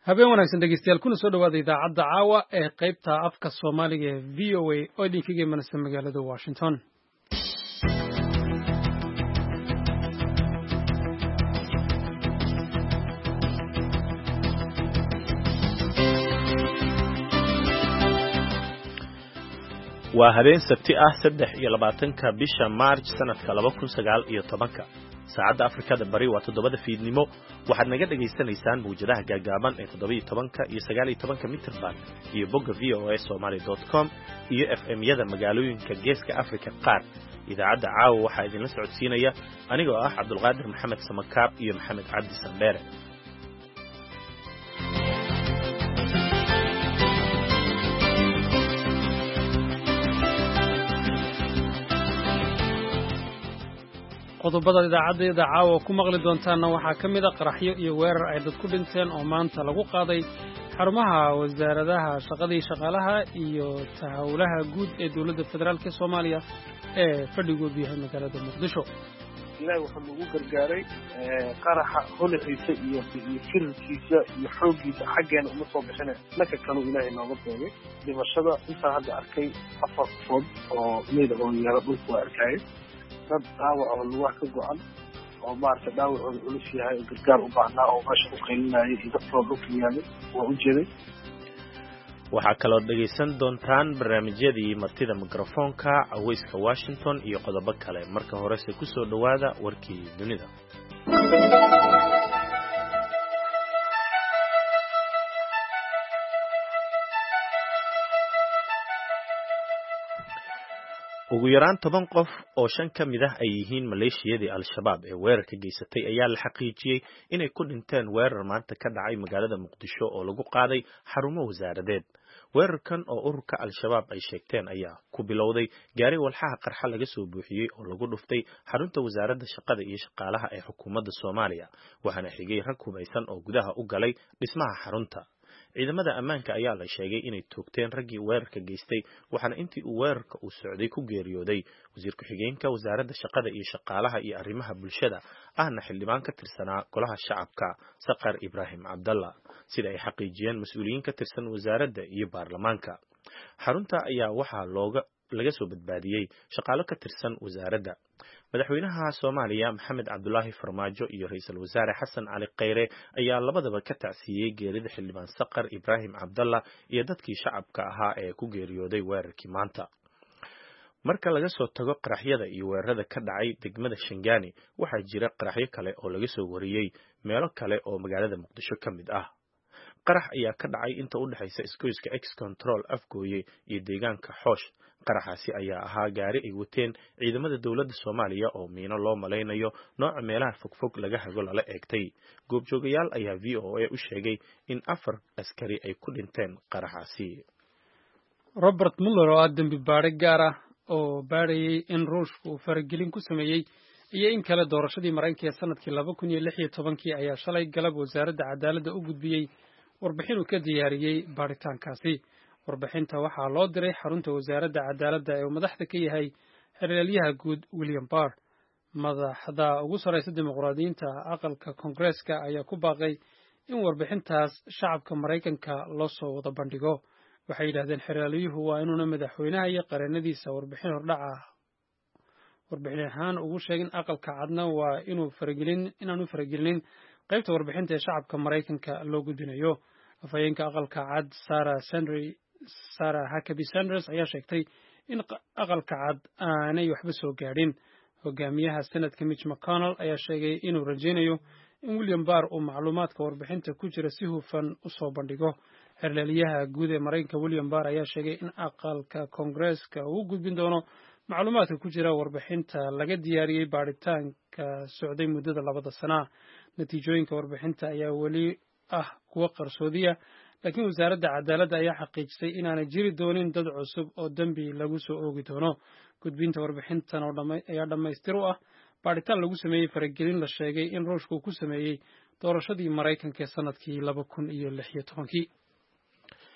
habeen wanaagsan dhegeystayaal kuna soo dhawaada idaacadda caawa ee qaybta afka Soomaaliga ee VOA oo idinkaga imanaysa magaalada Washington. waa habeen sabti ah 23 bisha March sanadka 2019 saacadda Afrikada Bari waa 7 fiidnimo waxaad naga dhageysanaysaan muujadaha gaagaaban ee 17 iyo 19 mitir band iyo bogga voasomali.com iyo FM-yada magaalooyinka Geeska Afrika qaar. idaacadda caawa waxaa idinla socodsiinaya anigoo ah Cabdulqaadir Maxamed Samakaab iyo Maxamed Cabdi Sandheere. qodobada idaacadda caawa ku maqli doontaana waxaa ka mid ah qaraxyo iyo weerar ay dad ku dhinteen oo maanta lagu qaaday xarumaha wasaaradaha shaqada iyo shaqaalaha iyo tahawlaha guud ee dawladda federaalk Soomaaliya ee fadhigoodu yahay magaalada Muqdisho. ilaahay wuxuu nagu gargaaray qaraxa holaciisa iyo firkiisa iyo xoogiisa xaggeena uma soo bixin marka kale ilaahay nooga doogay dhimashada inta hadda arkay 4 qofood oo meed oo yara dhulku arkay dad dhaawac oo lugaha ka go'an oo maarta dhaawac oo culus yahay gargaar u baahnaa oo meesha ku qeynayay dadkoo dhulka yaalay waa u jeeday. waxaa kaloo dhegaysan doontaan barnaamijyadii martida mikrofoonka Aweyska Washington iyo qodobo kale. marka horese ku soo dhawaada warkii dunida. ugu yaraan 10 qof oo 5 ka mid ah ay yihiin maleeshiyadii Al-Shabaab ee weerarka geysatay ayaa la xaqiijiyay inay ku dhinteen weerar maanta ka dhacay magaalada Muqdisho oo lagu qaaday xarumo wasaaradeed. weerarkan oo ururka Al-Shabaab ay sheegteen ayaa ku bilowday gaari walxaha qarxa laga soo buuxiyay oo lagu dhuftay xarunta wasaaradda shaqada iyo shaqaalaha ee xukuumadda Soomaaliya waxaana xigay rag hubaysan oo gudaha u galay dhismaha xarunta. ciidamada ammaanka ayaa la sheegay inay toogteen raggii weerarka geystay waxaana intii uu weerarka u socday ku geeriyooday wasiir ku-xigeenka wasaaradda shaqada iyo shaqaalaha iyo arrimaha bulshada ahna xildhibaan ka tirsanaa golaha shacabka Saqar Ibrahim Abdallah sida ay xaqiijiyeen mas'uuliyiin ka tirsan wasaaradda iyo baarlamaanka. xarunta ayaa waxaa laga soo badbaadiyay shaqaalo ka tirsan wasaaradda. madaxweynaha Soomaaliya Maxamed Cabdullaahi Farmaajo iyo ra'iisul wasaare Xasan Cali Kheyre ayaa labadaba ka tacsiyay geerida xildhibaan Saqar Ibrahim Abdallah iyo dadkii shacabka ahaa ee ku geeriyooday weerarkii maanta. marka laga soo tago qaraxyada iyo weerarada ka dhacay degmada Shangani waxaa jira qaraxyo kale oo laga soo wariyay meelo kale oo magaalada Muqdisho ka mid ah. qarax ayaa ka dhacay inta u dhaxaysa isgoyska Ex-Control Afgooye iyo deegaanka Xoosh. qaraxaasi ayaa ahaa gaari ay wateen ciidamada dawladda Soomaaliya oo miino loo malaynayo nooca meelaha fogfog laga hago lala eegtay. goobjoogayaal ayaa VOA u sheegay in 4 askari ay ku dhinteen qaraxaasi. Robert Mueller oo dambi baare gaar ah oo baarayay in Ruushku faragelin ku sameeyay iyo in kale doorashadii Mareykanka ee sanadkii 2016 ayaa shalay galab wasaaradda cadaaladda u gudbiyay warbixin uu ka diyaariyay baaritaankaasi. warbixinta waxaa loo diray xarunta wasaaradda cadaaladda ee madaxda ka yahay xiriiryaha guud William Barr. madaxda ugu sareysa dimuqraadiyiinta aqalka Koongareeska ayaa ku baaqay in warbixintaas shacabka Mareykanka loo soo wada bandhigo. waxay yiraahdeen xiriiryuhu waa inuuna madaxweynaha iyo qareenadiisa warbixin hordhac ah warbixin ahaan ugu sheegin aqalka cadna waa inaanu faragelinin qaybta warbixinta ee shacabka Mareykanka loo gudbinayo. afhayeenka aqalka cad Sarah Huckabee Sanders ayaa sheegtay in aqalka cad aanay waxba soo gaadhin. hogaamiyaha Senate Mitch McConnell ayaa sheegay inuu rajaynayo in William Barr uu macluumaadka warbixinta ku jira si hufan u soo bandhigo. xiriiryaha guud ee Mareykanka William Barr ayaa sheegay in aqalka Koongareeska uu gudbin doono macluumaadka ku jira warbixinta laga diyaariyay baaritaanka socday muddada 2 sano. natiijooyinka warbixinta ayaa weli ah kuwa qarsoodiya laakiin wasaaradda cadaaladda ayaa xaqiijisay inaanay jiri doonin dad cusub oo dambi lagu soo oogi doono. gudbinta warbixintan ayaa dhammaystir u ah baaritaan lagu sameeyey faragelin la sheegay in Ruushku ku sameeyey doorashadii Mareykanka ee sanadkii 2016.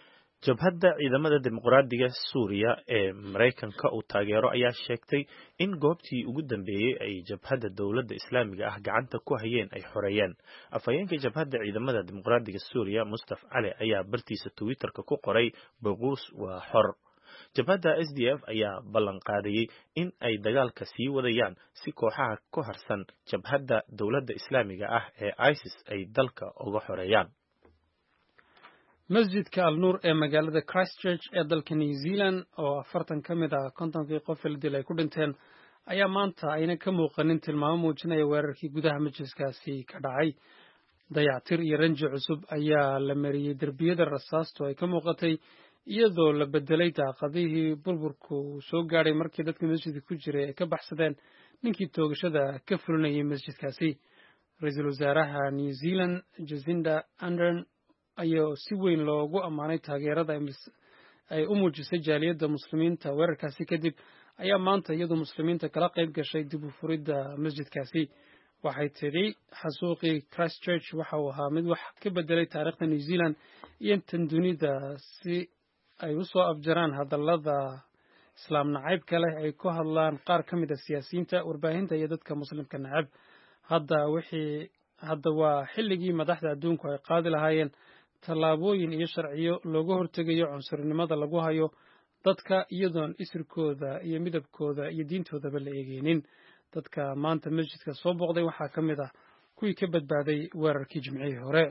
jabhadda ciidamada dimuqraadiga Suuriya ee Mareykanka uu taageero ayaa sheegtay in goobtii ugu dambeeyay ay jabhadda dowladda Islaamiga ah gacanta ku hayeen ay xoreeyeen. Afhayeenka jabhadda ciidamada dimuqraadiga Suuriya Mustafa Ali ayaa bartiisa Twitterka ku qoray Baquus waa xor. Jabhadda SDF ayaa ballan qaadayay in ay dagaalka sii wadayaan si kooxaha ku harsan jabhadda dowladda Islaamiga ah ee ISIS ay dalka uga xoreeyaan. masjidka al-nuur ee magaalada Christchurch ee dalka New Zealand oo 40 ka mid ah 50 qof la dilay ay ku dhinteen ayaa maanta ayna ka muuqanin tilmaamo muujinaya weerarkii gudaha masjidkaasi ka dhacay. dayactir iyo ranji cusub ayaa la mariyay derbiyada rasaasto ay ka muuqatay iyadoo la bedelay daaqadihii burburku soo gaadhay markii dadka masjidka ku jiray ay ka baxsadeen ninkii toogashada ka fulinayay masjidkaasi. Ra'iisul Wasaaraha New Zealand Jacinda Ardern ayaa si weyn loogu ammaanay taageerada ay u muujisay jaaliyadda muslimiinta weerarkaasi kadib ayaa maanta iyadoo muslimiinta kala qayb gashay dib u furidda masjidkaasi. waxay tidhi xasuuqii Christchurch waxa uu ahaa mid wax ka bedelay taariikhda New Zealand iyo tan dunida si ay u soo afjaraan hadallada islaam nacaybka leh ay ku hadlaan qaar ka mid ah siyaasiyiinta warbaahinta iyo dadka muslimka nacab. hadda waa xilligii madaxda adduunku ay qaadi lahaayeen tallaabooyin iyo sharciyo looga hortegayo cunsurinimada lagu hayo dadka iyadoon isirkooda iyo midabkooda iyo diintoodaba la eegeynin. dadka maanta masjidka soo booqday waxaa ka mid ah kuwii ka badbaaday weerarkii jimcihii hore.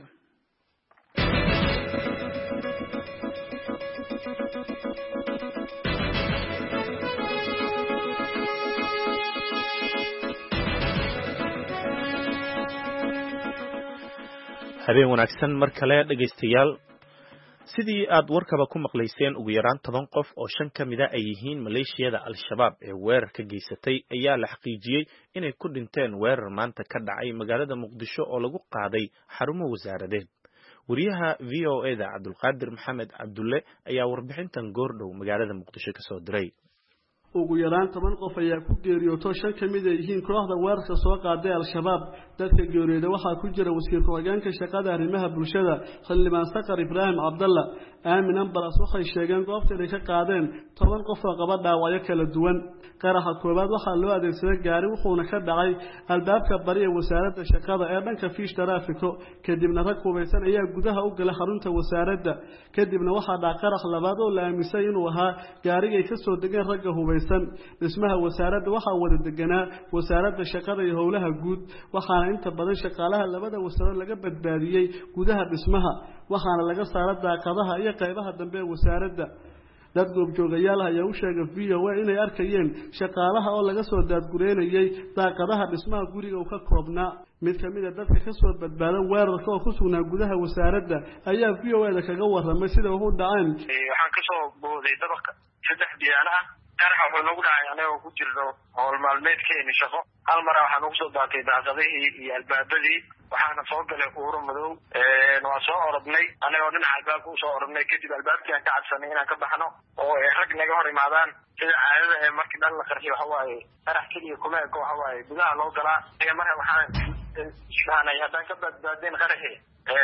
habeen wanaagsan mar kale dhageystayaal. sidii aad warkaba ku maqlayseen ugu yaraan 10 qof oo 5 ka mid ah ay yihiin maleeshiyada al-shabaab ee weerarka geysatay ayaa la xaqiijiyay inay ku dhinteen weerar maanta ka dhacay magaalada Muqdisho oo lagu qaaday xarumo wasaaradeed. wariyaha VOA-da Cabdulqaadir Maxamed Cabdulle ayaa warbixintan goordhow magaalada Muqdisho ka soo diray. ugu yaraan 10 qof ayaa ku geeriyooday 5 ka mid ah yihiin kooxda weerarka soo qaaday al-shabaab. dadka geeriyooday waxaa ku jira wasiirka hoggaanka shaqada arrimaha bulshada Xildhibaan Saqar Ibraahim Cabdalla. aamin ambalas waxay sheegeen goobta ay ka qaadeen 10 qof oo qaba dhaawacyo kala duwan. qaraxa koobaad waxaa loo adeegsaday gaari wuxuuna ka dhacay albaabka bari ee wasaaradda shaqada ee dhanka Fish Traffico. kadibna rag hubeysan ayaa gudaha u galay xarunta wasaaradda. kadibna waxaa dhacay qarax labaad oo la aaminsan inuu ahaa gaariga ay ka soo degeen ragga hubeysan. dhismaha wasaaradda waxaa wada deganaa wasaaradda shaqada iyo howlaha guud, waxaana inta badan shaqaalaha labada wasaarood laga badbaadiyay gudaha dhismaha, waxaana laga saaray daaqadaha iyo qaybaha dambe ee wasaaradda. dad goobjoogayaal ayaa u sheegay VOA inay arkayeen shaqaalaha oo laga soo daadgureynayay daaqadaha dhismaha guriga uu ka koobnaa. mid ka mid ah dadka ka soo badbaadan weerarka oo ku sugnaa gudaha wasaaradda ayaa VOA-da kaga warramay sida uu dhacay. waxaan ka soo booday dabaq 3 biyaan ah. qaraxa wuxuu nagu dhacay anagoo ku jirno howl maalmeedkeeni shaqo. hal mar waxaan ugu soo daatay daaqadihii iyo albaabadii, waxaana soo galay uuro madow. waa soo orodnay anagoo dhinaca albaabka u soo orodnay, kadib albaabkii aan ka cadsanay inaan ka baxno oo ay rag naga hor imaadaan. sida caadada ee markii dhan la qarxiyo waxa waaye qarax keliya kuma eko, waxa waaye gudaha loo galaa. marka waxaan ishaanay haddaan ka badbaadeen qaraxii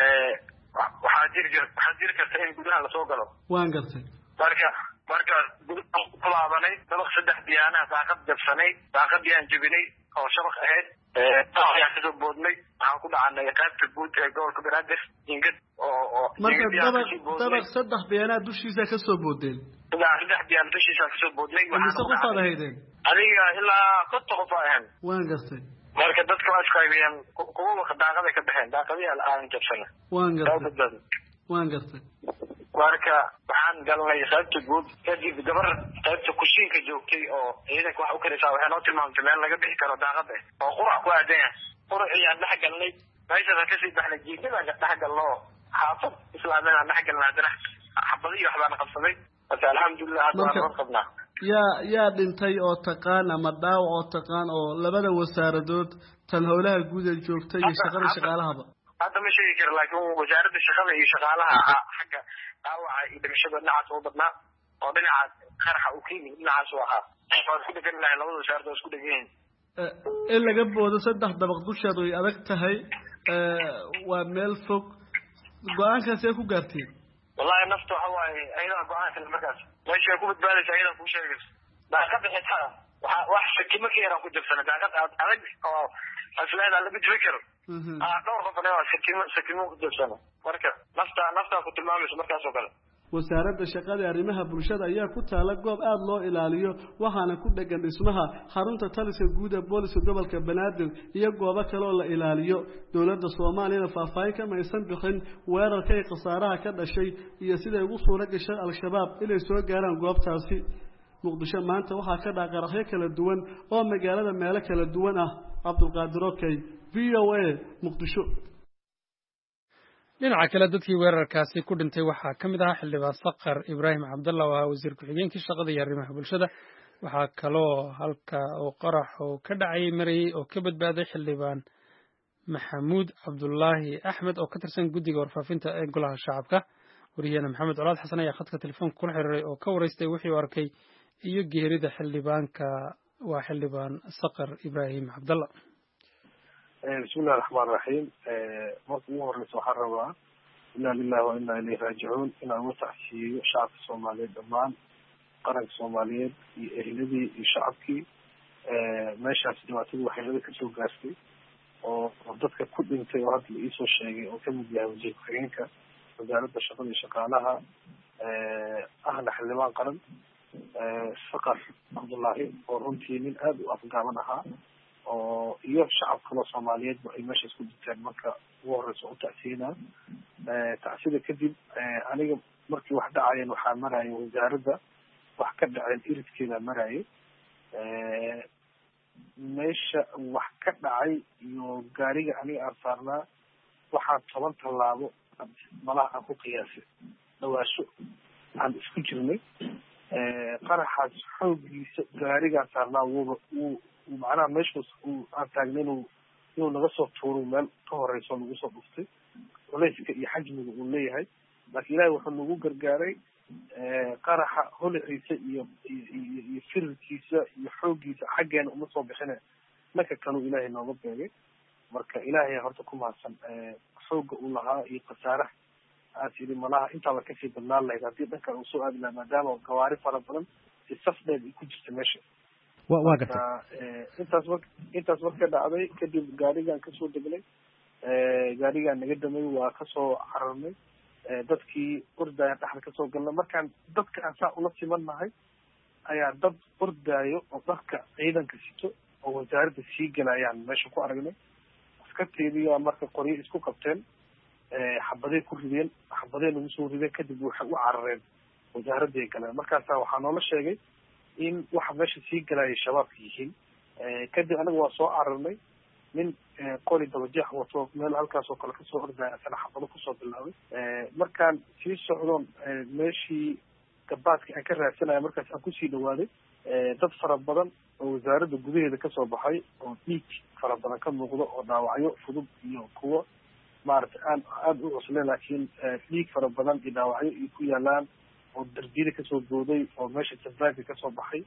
waxaa jiri karta in gudaha lasoo galo. waan gartay. marka kulaabanay dabaq 3 biyaana daaqad jabsanay, daaqadii aan jabinay oo shabaq ahayd. ayaan kasoo boodnay, waxaan ku dhacanay qaybta guud ee gobolka Banaadir ingad oo marka dabaq 3 biyaana dushiisa ka soo boodeen. 3 biyaan dushiisa ka soo boodnay. waxaan ku fadahaydeen adiga ilaa 10 qof ahaan. waan gartay. marka dadka waa isqaybiyeen kuwa daaqada ka baxeen, daaqadii aan jabsanay. waan gartay. marka waxaan galnay qaybta guud, kadib gabar qaybta kushiinka joogtay oo ciidanka wax u karaysaa waxay noo tilmaamtay meel laga bixi karo daaqada oo qurac ku aadan yahay. quraciyaan dhex galnay, meeshaas ka sii baxnay jiidada dhex galno xaafad islaamina dhex galnay. haddana xabadii waxbaan qabsaday, balse alxamdulilah hadda waan qabnaa. yaa dhintay oo taqaan ama dhaawac oo taqaan oo labada wasaaradood tan howlaha guud ee joogtay iyo shaqada shaqaalahaba? hadda ma sheegi karo, laakiin wasaaradda shaqada iyo shaqaalaha xagga dhaawaca iyo dhimashada dhinacaas u badnaa oo dhinaca qaraxa uu keeni dhinacaas u ahaa. waan isku dhegan lahay labada wasaaradood isku dhegan yihiin. in laga boodo 3 dabaq dusheed way adag tahay, waa meel fog. go-aankaas ay ku gaarteen wallahi nafta waxa waaye ayada go'aanka markaas meesha ku badbaadaysa ayada ku sheegayso baa ka bixita wax shaki ma keenan ku jabsan daaqad adag oo aslaada la bidwi karo dhowr qof oo shaki ku jabsan marka nafta ku tilmaamayso markaas oo kale wasaaradda shaqada arrimaha bulshada ayaa ku taala goob aad loo ilaaliyo waxaana ku dhagan dhismaha xarunta taliska guud ee booliska gobolka Banaadir iyo goobo kale oo la ilaaliyo dawladda Soomaaliya faahfaahin kama aysan bixin weerarka ay qasaaraha ka dhashay iyo sida ugu suura gashay al-shabaab inay soo gaaraan goobtaasi Muqdisho maanta waxaa ka dhacay qaraxyo kala duwan oo magaalada meelo kala duwan ah Cabdulqaadir Okey VOA Muqdisho dhinaca kale dadkii weerarkaasi ku dhintay waxaa ka mid ahaa xildhibaan Saqar Ibraahim Cabdalla oo ahaa wasiir ku-xigeenkii shaqada iyo arrimaha bulshada waxaa kaloo halka oo qarax oo ka dhacay marayay oo ka badbaaday xildhibaan Maxamuud Cabdullaahi Axmed oo ka tirsan guddiga warfaafinta ee golaha shacabka wariyana Maxamed Colaad Xasan ayaa khadka telefoonka kula xiriiray oo ka wareystay wixii uu arkay iyo geerida xildhibaanka waa xildhibaan Saqar Ibraahim Cabdalla بسم الله الرحمن الرحيم مرحبا ورئيس وحربا إنا لله وإنا إليه راجعون إن أوسع شيء شعب الصومالي دمان قرن الصومالي أهلدي شعبكي ماشي على سنواتي وحيلدي كسو قاسكي وضدك كل انت وهذا اللي يسوى الشيء وكم بيها وجيه كحينك وزارة الشغل شغالها أهل حلمان قرن فقر عبد الله ورنتي من أب وأفقى منها iyo shacab kale Soomaaliyeed ay meesha isku jirtaan marka ugu horeyso u tacsida kadib aniga markii wax dhacayeen waxa marayay wasaaradda wax ka dhacay iridkeeda marayay meesha wax ka dhacay iyo gaariga aniga aan saarnaa waxa 10 tallaabo malaha aan ku qiyaasay dhawaasho aan isku jirnay qaraxaas xoogiisa gaariga saarnaa uu macnaha meeshaas uu aan taagnay inuu naga soo tuuro meel ka horeyso lagu soo dhuftay culayska iyo xajmiga uu leeyahay laakiin ilaahay wuxuu nagu gargaaray qaraxa holixiisa iyo firkiisa iyo xoogiisa xaggeena uma soo bixine marka kale ilaahay nooga beegay marka ilaahay horta ku mahadsan xooga uu lahaa iyo qasaaraha aad yidhi malaha intaa la kasii badnaan lahayd haddii dhankan uu soo aadi lahaa maadaama gawaari fara badan si safdeed ay ku jirta meesha waa gartay intaas marka dhacday kadib gaarigaan kasoo degnay gaarigaan naga damay waa kasoo cararnay dadkii ordaya dhaxda kasoo galnay markaan dadka aan saa ula simannahay ayaa dad ordaayo oo dharka ciidanka sito oo wasaaradda sii galayaan meesha ku aragnay askarteediyaa marka qoryo isku qabteen xabaday ku rideen xabaday nagu soo rideen kadib waxay u carareen wasaaradday galeen markaasaa waxaa noola sheegay in waxa meesha sii galaya shabaabka yihiin kadib anaga waa soo cararnay nin qori dabajeex wato meel halkaas oo kale kasoo ordaya asana xabado kusoo bilaabay markaan sii socdoon meeshii gabaadka aan ka raadsanaya markaas aan kusii dhawaaday dad fara badan oo wasaaradda gudaheeda kasoo baxay oo dhiig fara badan ka muuqdo oo dhaawacyo fudud iyo kuwo maaragtay aada u cusleen laakiin dhiig fara badan iyo dhaawacyo iyo ku yaalaan oo darbiyada kasoo booday oo meesha sabaanka kasoo baxay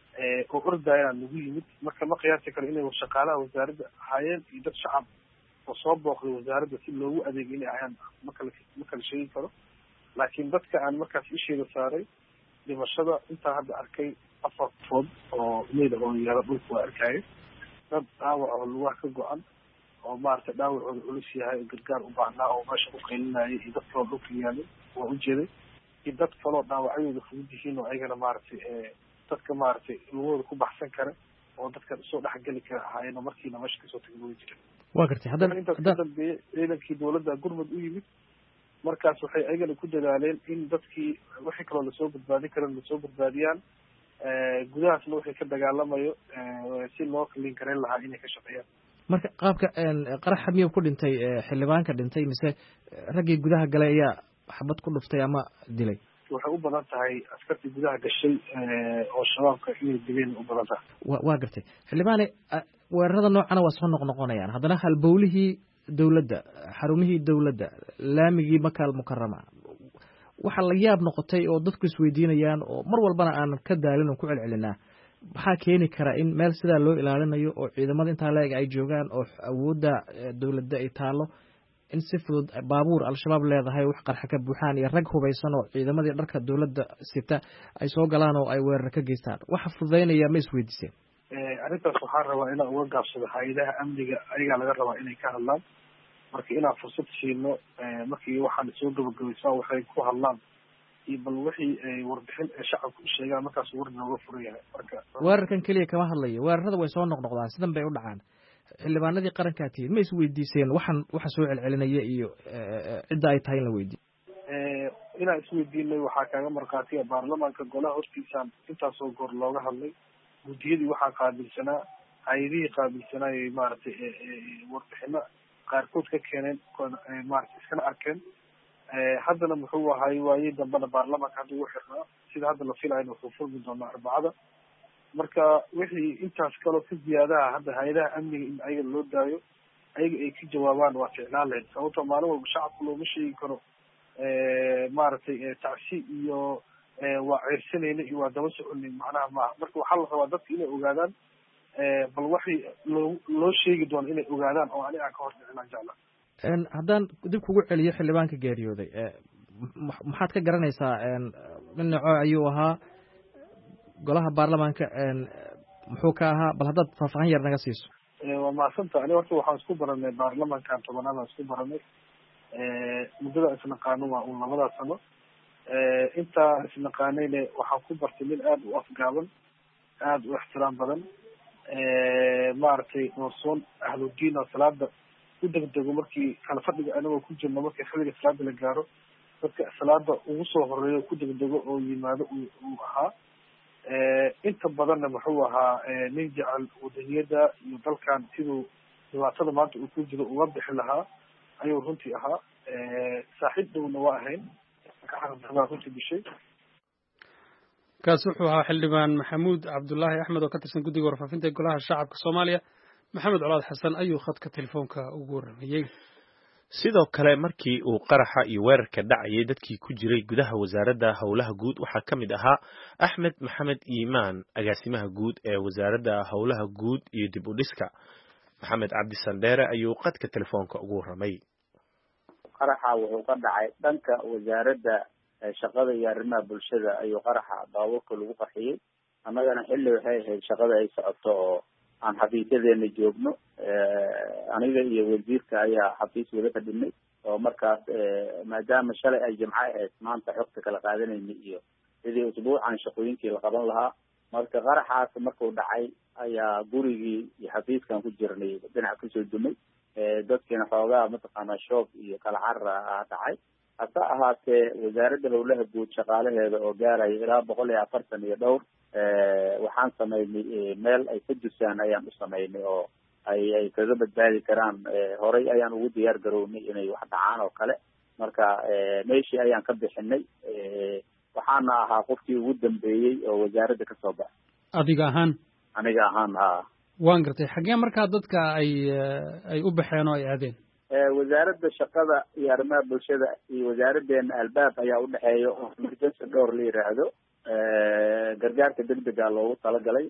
oo ordaya nagu yimid marka ma qiyaasi karo inay shaqaalaha wasaaradda ahaayeen iyo dad shacab oo soo booqday wasaaradda si loogu adeegay inay ahayaan ma kala sheegi karo laakiin dadka aan markaas isheeda saaray dhimashada intaa hadda arkay 4 qofood oo meeda oo yaala dhulka waa arkayay dad dhaawac oo lugaha ka go-an oo maaragtay dhaawacooda culus yahay oo gargaar u baahnaa oo meesha ku qaylinayay iyo dad kaloo dhulka yaalay waa u jeeday iyo dad kaloo dhaawacyadooda fudud yihiin oo ayagana maaragtay dadka maaragtay lugahooda ku baxsan kara oo dadka soo dhexgeli kara ahaayeen oo markiina meesha kasoo tegay jiray waa gartay intaas ka dambeeyey ciidankii dawladda gurmud u yimid markaas waxay ayagana ku dadaaleen in dadkii wixii kaloo lasoo badbaadin kara lasoo badbaadiyaan gudahaasna wixii ka dagaalamayo si loo kalin karayn lahaa inay ka shaqeeyaan marka qaabka qaraxa miyuu ku dhintay xildhibaanka dhintay mise raggii gudaha galay ayaa xabad ku dhuftay ama dilay waxay u badan tahay askartii gudaha gashay oo shabaabka inay dileen u badan tahay waa gartay xildhibaane weerarada noocana waa soo noqnoqonayaan haddana halbowlihii dawladda xarumihii dawladda laamigii makaal mukarama waxaa la yaab noqotay oo dadku isweydiinayaan oo mar walbana aanan ka daalin oo ku celcelinaa maxaa keeni kara in meel sidaa loo ilaalinayo oo ciidamada intaa la-eg ay joogaan oo awoodda dawladda ay taalo in si fudud baabuur al-shabaab leedahay wax qarxa ka buuxaan iyo rag hubaysan oo ciidamadii dharka dowladda sita ay soo galaan oo ay weerar ka geystaan waxa fududaynaya ma isweydiiseen arrintaas waxaan rabaa inaan uga gaabsado hay-adaha amniga ayagaa laga rabaa inay ka hadlaan marka inaan fursad siino markii waxaan soo gabagabaysaa waxay ku hadlaan iyo bal wixii warbixin ee shacabka u sheegaan markaas war nooga furan yahay marka weerarkan keliya kama hadlayo weerarada way soo noqnoqdaan sidan bay u dhacaan xildhibaanadii qarankaa tihiin ma isweydiiseen waxa soo celcelinaya iyo cidda ay tahay in la weydiiyo inaan isweydiinay waxaa kaaga markhaatiya baarlamaanka golaha hortiisaan intaasoo goor looga hadlay guddiyadii waxaa qaabilsanaa hay-adihii qaabilsanaayay maaragtay warbixino qaarkood ka keeneen maaragtay iskana arkeen haddana muxuu ahay waayey dambena baarlamaanka hadda ugu xirnaa sida hadda la filayna wuxuu furmi doonaa arbacada marka wixii intaas kaloo ka ziyaadaha hadda hay-adaha amniga in ayaga loo daayo ayaga ay ka jawaabaan waa ficlaan lahayd sababtoo maalin walba shacabka looma sheegi karo maaragtay tacsi iyo waa ceersanayna iyo waa daba soconay macnaha maaha marka waxaa la rabaa dadka inay ogaadaan bal waxay loo sheegi doono inay ogaadaan oo aniga ka hor dhicin jecla haddaan dib kugu celiyo xildhibaanka geeriyooday maxaad ka garanaysaa nin noco ayuu ahaa golaha baarlamaanka muxuu ka ahaa bal haddaad faahfaahin yar naga siiso waa mahadsanta aniga horta waxaan isku baranay baarlamaankan tobanaadaan isku baranay muddada isnaqaano waa un 2 sano intaa isnaqaanayne waxaan ku bartay nin aada u afgaaban aada u ixtiraam badan maaragtay noorsoon ahludiin oo salaada u degdego markii kala fadhiga anagoo ku jirno markii xilliga salaada la gaaro dadka salaada ugu soo horeeyo ku degdego oo yimaado uu ahaa inta badanna muxuu ahaa nin jecel wadaniyada iyo dalkan siduu dhibaatada maanta uu ku jiro uga bixi lahaa ayuu runtii ahaa saaxiib dhowna waa ahayn runtii bishay kaas wuxuu ahaa xildhibaan maxamuud cabdulaahi axmed oo ka tirsan guddiga warfaafinta ee golaha shacabka soomaaliya maxamed colaad xasan ayuu khadka telefoonka ugu warramayey sidoo kale markii uu qaraxa iyo weerarka dhacayay dadkii ku jiray gudaha wasaaradda howlaha guud waxaa ka mid ahaa axmed maxamed iimaan agaasimaha guud ee wasaaradda howlaha guud iyo dib u dhiska maxamed cabdi sandheere ayuu khadka telefoonka ugu warramay qaraxa wuxuu ka dhacay dhanka wasaaradda shaqada iyo arrimaha bulshada ayuu qaraxa baabuurka lagu qarxiyey annagana xilli waxay ahayd shaqada ay socoto oo aan xafiisyadeena joogno aniga iyo wasiirka ayaa xafiis wada fadhinay oo markaas maadaama shalay ay jimco ahayd maanta xogta kala qaadanayna iyo sidii usbuucan shaqooyinkii la qaban lahaa marka qaraxaas markuu dhacay ayaa gurigii iyo xafiiskan ku jirnay dhinac kasoo dumay dadkiina xoogaa mataqaanaa shoob iyo kala carra dhacay hase ahaatee wasaaradda howlaha guud shaqaalaheeda oo gaaraya ilaa 140 iyo dhowr waxaan samaynay meel ay ka dusaan ayaan u samaynay oo ay kaga badbaadi karaan horay ayaan ugu diyaar garownay inay wax dhacaan oo kale marka meeshii ayaan ka bixinay waxaana ahaa qofkii ugu dambeeyey oo wasaaradda kasoo baxay adiga ahaan aniga ahaan ha waan gartay xaggee markaa dadka ay u baxeen oo ay aadeen wasaaradda shaqada iyo arrimaha bulshada iyo wasaaraddeena albaab ayaa udhexeeya oo emergency dhowr la yiraahdo gargaarka degdega loogu talagalay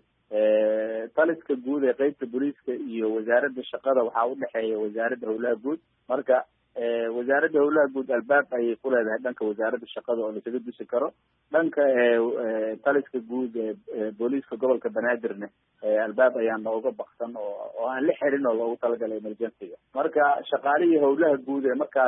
taliska guud ee qeybta booliiska iyo wasaaradda shaqada waxaa udhexeeya wasaaradda howlaha guud marka wasaaradda howlaha guud albaab ayay ku leedahay dhanka wasaaradda shaqada oo lasaga dusi karo dhanka taliska guud ee booliiska gobolka banaadirne albaab ayaa nooga baksan oo aan la xirin oo loogu talagalay emergencyga marka shaqaalihii howlaha guud ee markaa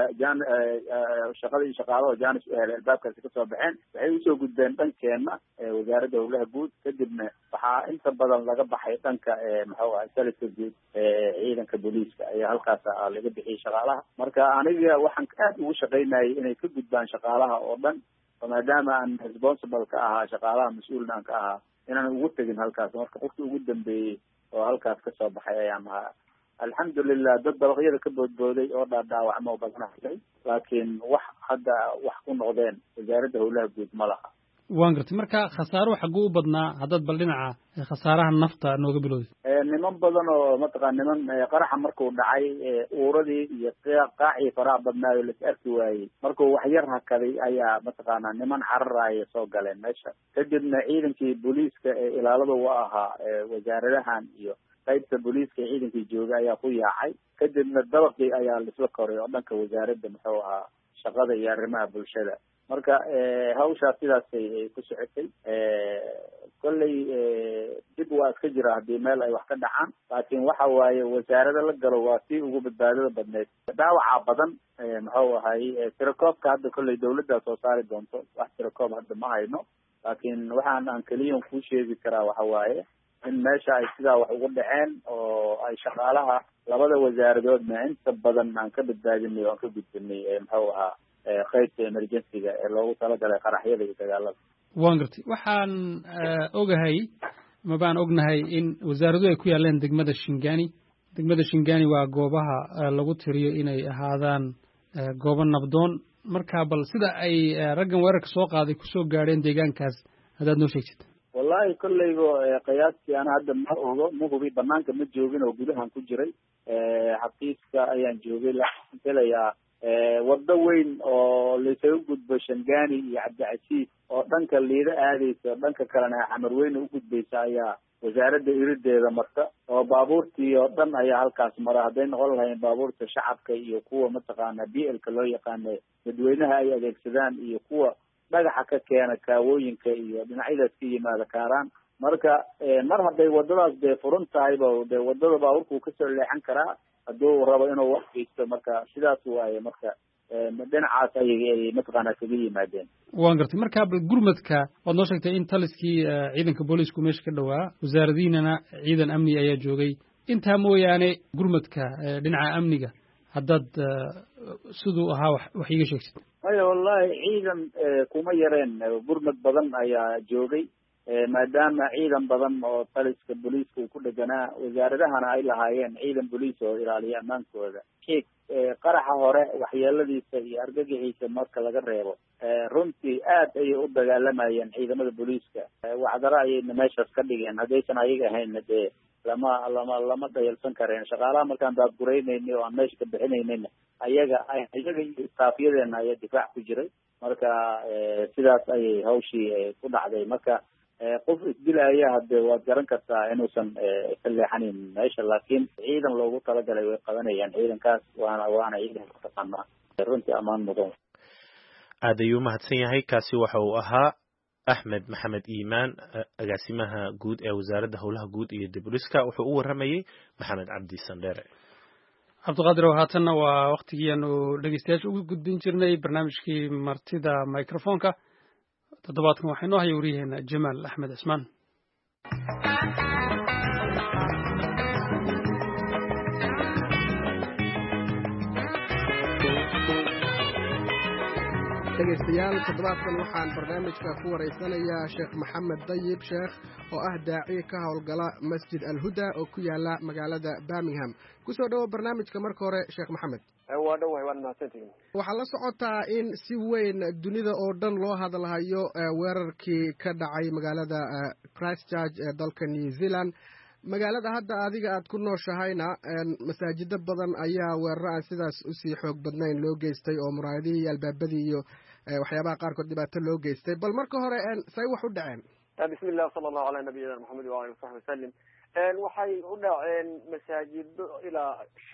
shaqada iyo shaqaalaha jaanis u helay albaabkaasi kasoo baxeen waxay usoo gudbeen dhankeena wasaaradda howlaha guud kadibna waxaa inta badan laga baxay dhanka muxuu ahay taliska guud ciidanka booliiska ayaa halkaas laga bixiyay shaqaalaha marka aniga waxaan aad ugu shaqaynayay inay ka gudbaan shaqaalaha oo dhan maadaama aan responsible ka ahaa shaqaalaha mas-uulna aan ka ahaa inaan ugu tegin halkaas marka qofkii ugu dambeeyey oo halkaas kasoo baxay ayaan ahaa alxamdulilah dad dabaqyada ka boodbooday oo dhaawacmo badan helay laakiin wax hadda wax ku noqdeen wasaaradda howlaha guud ma laha waan gartay marka khasaaruhu xagguu u badnaa haddaad bal dhinaca khasaaraha nafta nooga bilowday niman badan oo mataqaan niman qaraxa markuu dhacay uuradii iyo qaacii faraha badnaayo las arki waayey markuu wax yar hakaday ayaa mataqaanaa niman cararaya soo galeen meesha kadibna ciidankii booliiska ee ilaalada u ahaa wasaaradahan iyo qaybta booliiska ciidankii jooga ayaa ku yaacay kadibna dabaqii ayaa laisla koray oo dhanka wasaaradda muxuu ahaa shaqada iyo arrimaha bulshada marka hawshaas sidaasay ku socotay kolley dib waa iska jira haddii meel ay wax ka dhacaan laakiin waxa waaye wasaarada la galo waa tii ugu badbaadada badneyd dhaawaca badan muxuu ahay tirakoobka hadda kolley dawladdaa soo saari doonto wax tirakoob hadda ma hayno laakiin waxaan aan keliyan kuu sheegi karaa waxa waaye in meesha ay sidaa wax ugu dhaceen oo ay shaqaalaha labada wasaaradoodna inta badan aan ka badbaadinay oo aan ka gudbinay muxuu ahaa qaybta emergencyga ee loogu talagalay qaraxyada iyo dagaalada waan gartay waxaan ogahay mabaan ognahay in wasaaraduhu ay ku yaaleen degmada shingani waa goobaha lagu tiriyo inay ahaadaan goobo nabdoon marka bal sida ay raggan weerarka soo qaaday kusoo gaadheen deegaankaas haddaad noo sheegtid wallahi kolleyba qiyaastii ana hadda ma ogo ma hubi banaanka ma joogin oo gudahan ku jiray xafiiska ayaan joogay laakiin filayaa waddo weyn oo laysaga gudbo shangani iyo cabdicasiis oo dhanka liida aadaysa dhanka kalena xamarweyne u gudbaysa ayaa wasaaradda irideeda marta oo baabuurtii oo dhan ayaa halkaas mara hadday noqon lahayn baabuurta shacabka iyo kuwa mataqaana b l ka loo yaqaano dadweynaha ay adeegsadaan iyo kuwa dhagaxa ka keena kaawooyinka iyo dhinacyadaas ka yimaada kaaraan marka mar hadday waddadaas dee furan tahayba dee waddada baabuurkuu kasoo leexan karaa hadduu rabo inuu wax geysto marka sidaas waaye marka dhinacaas ayay mataqaana kaga yimaadeen waan gartay marka bal gurmadka waad noo sheegtay in taliskii ciidanka booliisku meesha ka dhowaa wasaaradiinana ciidan amni ayaa joogay intaa mooyaane gurmadka dhinaca amniga haddaad siduu ahaa wax iiga sheegsid maya wallahi ciidan kuma yareen gurmad badan ayaa joogay maadaama ciidan badan oo taliska booliiska uu ku dheganaa wasaaradahana ay lahaayeen ciidan booliis oo ilaaliya ammaankooda qaraxa hore waxyeeladiisa iyo argagixiisa marka laga reebo runtii aad ayay u dagaalamayeen ciidamada booliiska waxdaro ayayna meeshaas ka dhigeen haddaysan ayaga ahaynna dee lama dhayalsan kareen shaqaalaha markaan daadguraynayni oo aan meesha ka bixinaynayna iyaga iyo staafyadeena ayaa difaac ku jiray marka sidaas ayay hawshii ku dhacday marka qof isdilaya hadde waad garan kartaa inuusan ka leexanin meesha laakiin ciidan loogu talagalay way qabanayaan ciidankaas waana ciidan mataqaana runtii ammaan mudan aad ayuu mahadsan yahay kaasi waxa uu ahaa axmed maxamed iimaan agaasimaha guud ee wasaaradda howlaha guud iyo diburiska wuxuu u waramayey maxamed cabdi sandheere cabdiqaadir haatanna waa waktigii aanu dhegeystayaasha ugu gudbin jirnay barnaamijkii martida microfonka toddobaadkan waxaa inoo haya wariyaheena jamaal axmed cismaan dhegaystayaal toddobaadkan waxaan barnaamijka ku waraysanayaa sheekh maxamed dayib sheekh oo ah daaci ka howlgala masjid alhuda oo ku yaala magaalada birmingham kusoo dhowo barnaamijka marka hore sheekh maxamed waa dhowahay waad mahadsantihiin waxaa la socotaa in si weyn dunida oo dhan loo hadalhayo weerarkii ka dhacay magaalada christchurch ee dalka new zealand magaalada hadda adiga aad ku nooshahayna masaajido badan ayaa weeraro aan sidaas usii xoog badnayn loo geystay oo muraayadihii iyo albaabadii iyo waxyaabaha qaarkood dhibaato loo geystay bal marka hore say wax u dhaceen bismi illah sala allahu calaa nabiyina maxamed waali wasaxbi wasalim waxay u dhaceen masaajido ilaa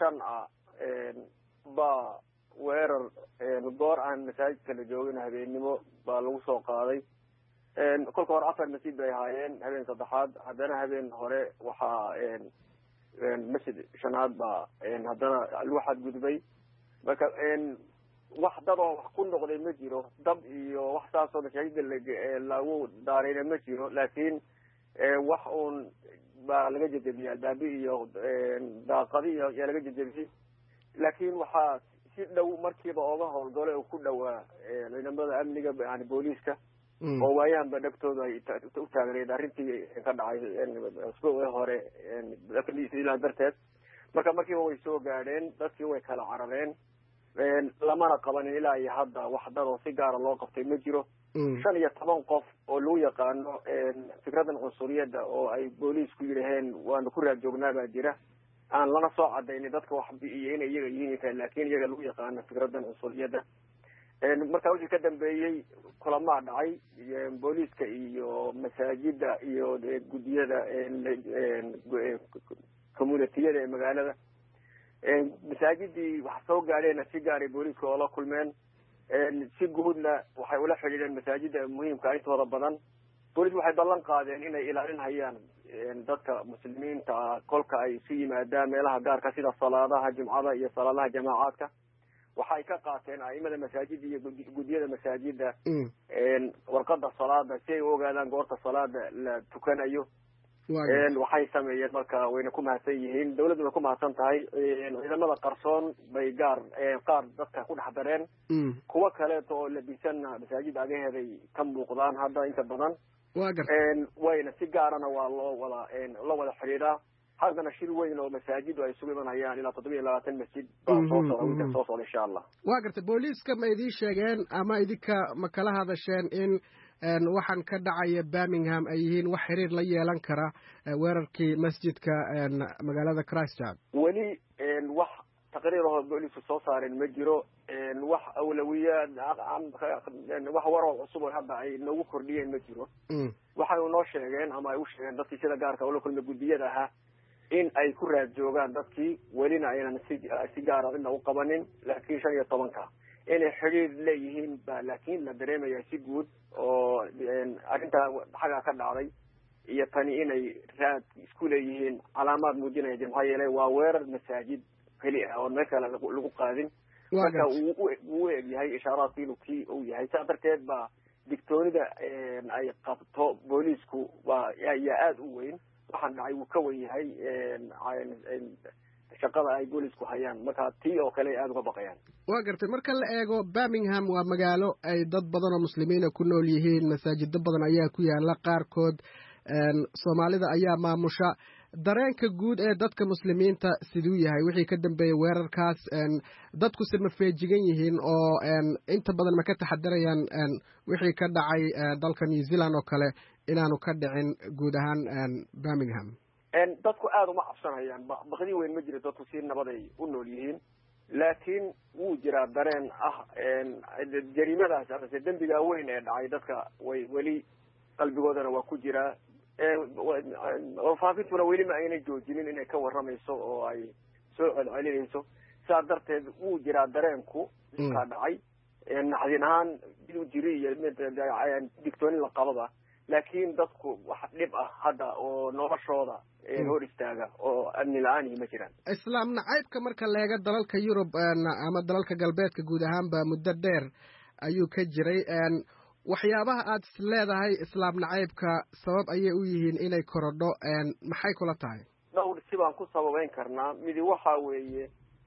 5 baa weerar goor aan masaajidka la joogin habeenimo baa lagu soo qaaday kolka hore 4 masjid bay ahaayeen habeen saddexaad haddana habeen hore waxaa masjid 5aad baa haddana alwaxaad gudbay marka wax dad oo wax ku noqday ma jiro dab iyo wax saasoo masaajida lagu daarayna ma jiro laakiin wax uun baa laga jejebiyey albaabi iyo daaqadi iyo yaa laga jejebiyey laakiin waxaa si dhow markiiba ooga howlgalo oo ku dhowaa ciidamada amniga yani booliiska oo waayahanba dhagtooda ay u taagneed arrintii ka dhacay usbuucii hore ilan darteed marka markiiba way soo gaadheen dadkii way kala carareen lamana qabanin ilaa iyo hadda wax dad oo si gaara loo qabtay ma jiro 15 qof oo lagu yaqaano fikradan cunsuriyadda oo ay booliisku yidhaheen waanu ku raad joognaa baa jira aan lana soo cadaynin dadka wax bi'iyo inay iyaga yihiin laakiin iyaga lagu yaqaano fikradan cunsuriyadda markaa wixii ka dambeeyey kulamaa dhacay booliiska iyo masaajida iyo guddiyada communitiyada ee magaalada. Masaajidii wax soo gaadheen si gaaray booliiska oo la kulmeen si guudna waxay ula xidhiidheen masaajida muhiimka intooda badan. booliis waxay ballan qaadeen inay ilaalinayaan dadka muslimiinta ah kolka ay isu yimaadaan meelaha gaarka sida salaadaha jumcada iyo salaadaha jamaacaadka. waxay ka qaateen a'imada masaajida iyo guddiyada masaajida warqada salaada si ay u ogaadaan goorta salaada la tukanayo. waxay sameeyeen marka wayna ku mahadsan yihiin, dawladdu way ku mahadsan tahay. ciidamada qarsoon bay qaar dadka ku dhex dareen, kuwa kaleeto oo labisanna masaajid agaheeday ka muuqdaan hadda inta badan. wayna si gaarana waa loo wada xidhiidhaa. haddana shir weyn oo masaajidu ay isugu imanayaan ilaa 27 masjid baa soo socda insha allah. waa gartay booliiska ma idiin sheegeen ama idinka ma kala hadasheen in waxaan ka dhacaya Birmingham ay yihiin wax xiriir la yeelan kara weerarkii masjidka magaalada Christchurch? weli wax taqriir oo booliisku soo saareen ma jiro. wax awlawiyaad wax waro cusub oo hadda ay nagu kordhiyeen ma jiro. waxay noo sheegeen ama ay u sheegeen dadkii sida gaarka ula kulmay guddiyada ahaa in ay ku raad joogaan dadkii, welina aynan si gaara cidna u qabanin. laakiin 15 inay xiriir leeyihiin baa laakiin la dareemaya si guud oo arrintaa xagaa ka dhacday iyo tani inay raad isku leeyihiin calaamaad muujinaya maxaa yeelay waa weerar masaajid keli ah oo meel kale lagu qaadin. marka wuu eg yahay ishaaraadkii inuu kii uu yahay. saa darteed baa digtoonida ay qabto booliisku yaa aada u weyn. waxaan dhacay wuu ka wen yahay shaqada ay booliisku hayaan, marka tii oo kale aada uga baqayaan. waa gartay marka la eego Birmingham waa magaalo ay dad badan oo muslimiina ku nool yihiin, masaajido badan ayaa ku yaala, qaarkood Soomaalida ayaa maamusha. dareenka guud ee dadka muslimiinta siduu yahay wixii ka dambeeyay weerarkaas? dadku si ma feejigan yihiin oo inta badan ma ka taxadarayaan wixii ka dhacay dalka New Zealand oo kale inaanu ka dhicin guud ahaan Birmingham? dadku aada uma cabsanayaan, baqdi weyn ma jiro, dadku si nabaday u nool yihiin. laakiin wuu jiraa dareen ah jariimadaas amase dembiga weyn ee dhacay dadka way weli qalbigoodana waa ku jiraa. faafintuna weli ma aynay joojinin inay ka warramayso oo ay soo celcelinayso. saa darteed wuu jiraa dareenku iskaa dhacay naxdin ahaan inuu jiri iyo digtoonin la qababa. laakiin dadku wax dhib ah hadda oo noloshooda hor istaaga oo amni la-aanihi ma jiraan. islaam nacaybka marka leega dalalka Yurub ama dalalka galbeedka guud ahaanba muddo dheer ayuu ka jiray. waxyaabaha aad leedahay islaam nacaybka sabab ayay u yihiin inay korodho maxay kula tahay? dhowr si baan ku sababeyn karnaa. midi waxa weeye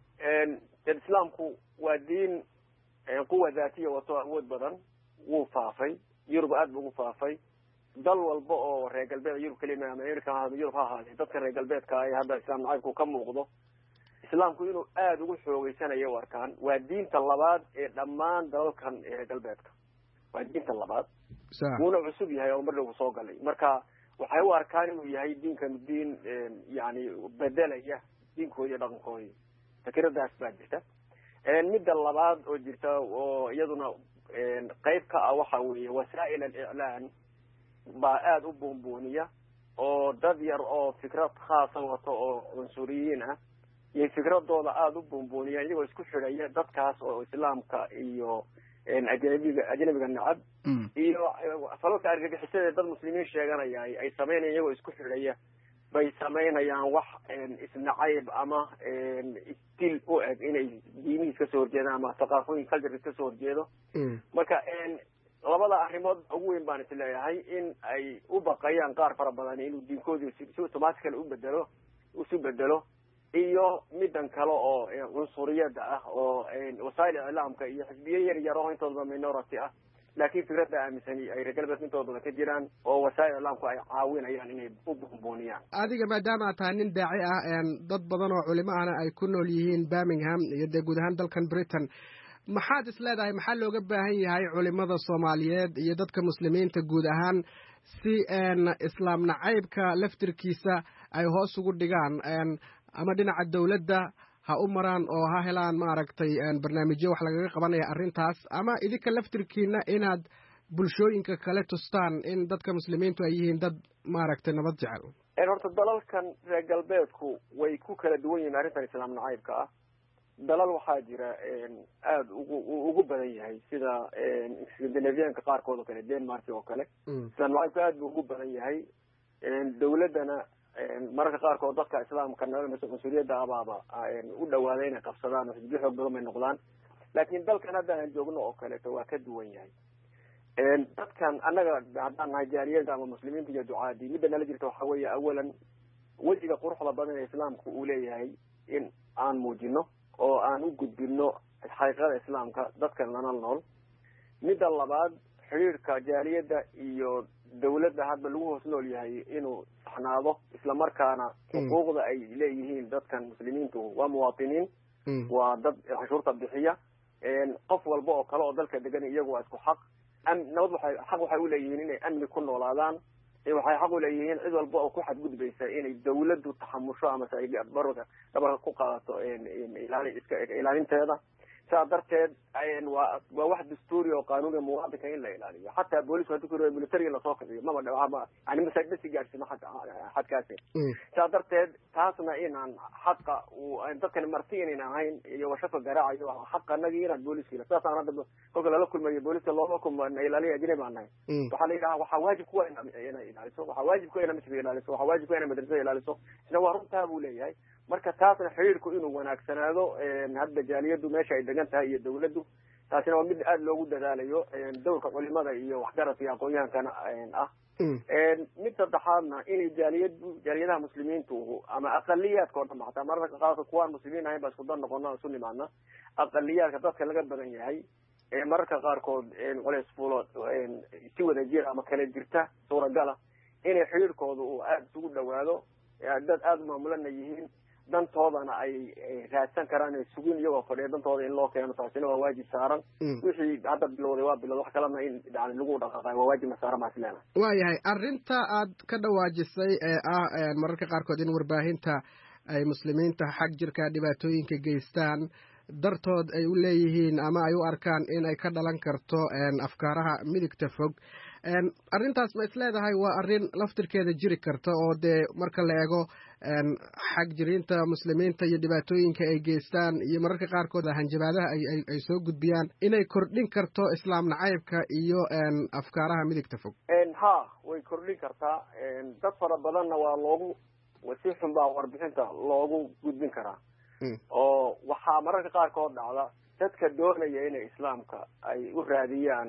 islaamku waa diin quwa daatiya wato awood badan, wuu faafay. Yurub aad buu ugu faafay. dal walba oo reer galbeed Yurub kelima ama America Yurub ha ahaadee dadka reer galbeedka ay hadda islaam nacaybku ka muuqdo. islaamku inuu aada ugu xoogeysanayo warkaan waa diinta labaad ee dhammaan dalalkan reer galbeedka. waa diinta labaad wuuna cusub yahay oo mar dhow soo galay. marka waxay u arkaan inuu yahay diinkan diin yani bedelaya diinkoodi iyo dhaqankoodi. fikradaas baa jirta. midda labaad oo jirta oo iyaduna qayb ka ah waxa weeye wasaa'il al-iclaan baa aada u buunbuuniya oo dad yar oo fikrad khaasa wato oo cunsuriyiin ah iyo fikradooda aada u buunbuuniya iyagoo isku xidhaya dadkaas oo islaamka iyo ajnabiga nacab iyo falalka argagixisada dad muslimiin sheeganaya ay sameynayaan iyagoo isku xidhaya bay samaynayaan wax isnacayb ama istil u eg inay diimihiis kasoo horjeedaan ama thaqaafooyin culture kasoo horjeedo. marka labada arrimood ugu weyn baan isleeyahay in ay u baqayaan qaar fara badan inuu diinkoodii si automatically isu bedelo iyo midan kale oo cunsuriyada ah oo wasaa'il iclaamka iyo xisbiye yar yar oo intooda minority ah laakiin fikradda aaminsan ay reer galbeed intooda ka jiraan oo wasaa'il iclaamku ay caawinayaan inay u buunbuuniyaan. adiga maadaama aad tahay nin daaci ah dad badan oo culimo ahna ay ku nool yihiin Birmingham iyo dee guud ahaan dalkan Britain, maxaad is leedahay maxaa looga baahan yahay culimada Soomaaliyeed iyo dadka muslimiinta guud ahaan si islaam nacaybka laftirkiisa ay hoos ugu dhigaan ama dhinaca dawladda ha u maraan oo ha helaan maaragtay barnaamijyo wax lagaga qabanaya arrintaas, ama idinka laftirkiina inaad bulshooyinka kale tustaan in dadka muslimiintu ay yihiin dad maaragtay nabad jecel? horta dalalkan reer galbeedku way ku kala duwan yihiin arrintan islaam nacaybka ah dalal waxaa jira aada ugu badan yahay sida scandinavianka qaarkood oo kale denmark oo kale islaam nacaybka aada buu ugu badan yahay dawladdana mararka qaarkood dadka islaamka mas-uuliyadda abaaba u dhawaaday inay qabsadaan oo xisbiyo xoog badan bay noqdaan laakiin dalkan hadda aan joogno oo kaleeto waa ka duwan yahay dadkan annaga haddaan nahay jaaliyada ama muslimiinta iyo ducaadii midda nala jirta waxa weeye awalan wejiga quruxda badan ee islaamku uu leeyahay in aan muujino oo aan u gudbino xaqiiqada islaamka dadkan lana nool midda labaad xiriirka jaaliyadda iyo dawladda hadba lagu hoos nool yahay inuu saxnaado islamarkaana xuquuqda ay leeyihiin dadkan muslimiintu waa muwaatiniin waa dad cashuurta bixiya qof walba oo kale oo dalka degan iyagu waa isku xaq nabad waxay u leeyihiin inay amni ku noolaadaan waxay xaq u leeyihiin cid walba oo ku xadgudbaysa inay dawladdu taxamusho ama dhabarka ku qaadato ilaalinteeda sidaa darteed waa wax dastuuri oo qaanuuniga muwaadinka in la ilaaliyo xataa boolisku haddii ku militariga lasoo kiciyo maba yani masaajidasi gaadhsino xadkaasi sidaa darteed taasna inaan xaqa dadkani marti inayn ahayn iyo washaka garaacayo xaqanagii inaan booliska sidaasaan hadda kolka lala kulmayo booliska looma kulma ilaaliya ajnabi aan nahay waxaa la yidhaha waxaa waajib kuwa inay ilaaliso waxaa waajib kuwa inay masjidka ilaaliso waxaa waajib kuwa inay madrasada ilaaliso isna waa runtaa buu leeyahay marka taasna xiriirku inuu wanaagsanaado hadda jaaliyadu meesha ay degan tahay iyo dawladdu taasina waa mid aada loogu dadaalayo dowrka culimada iyo waxgaradka iyo aqoon-yahankana ah mid saddexaadna inay jaaliyadaha muslimiintu ama aqaliyaadka oo dhan ba xataa mararka qaarka kuwaan muslimiin ahayn baa isku dan noqona isu nimaadna aqaliyaadka dadka laga badan yahay mararka qaarkood culays fulo si wada jir ama kala jirta suuragala inay xiriirkooda uu aada isugu dhawaado dad aada u maamulana yihiin dantoodana ay raadsan karaan ay sugin iyagoo fadhiya dantooda in loo keeno taasina waa waajib saaran wixii hadda bilowday waa bilowday wax kalena in lagu dhaqaaqayo waa waajibna saaran baa isleena waayahay arrinta aad ka dhawaajisay ee ah mararka qaarkood in warbaahinta ay muslimiinta xag jirka dhibaatooyinka geystaan dartood ay u leeyihiin ama ay u arkaan in ay ka dhalan karto afkaaraha midigta fog arrintaas ma is leedahay waa arrin laftirkeeda jiri karta oo dee marka la eego xag jiriinta muslimiinta iyo dhibaatooyinka ay geystaan iyo mararka qaarkood hanjabaadaha ay soo gudbiyaan inay kordhin karto islaam nacaybka iyo afkaaraha midigta fog ha way kordhin kartaa dad fara badanna waa loogu si xun baa warbixinta loogu gudbin karaa oo waxaa mararka qaarkood dhacda dadka doonaya inay islaamka ay u raadiyaan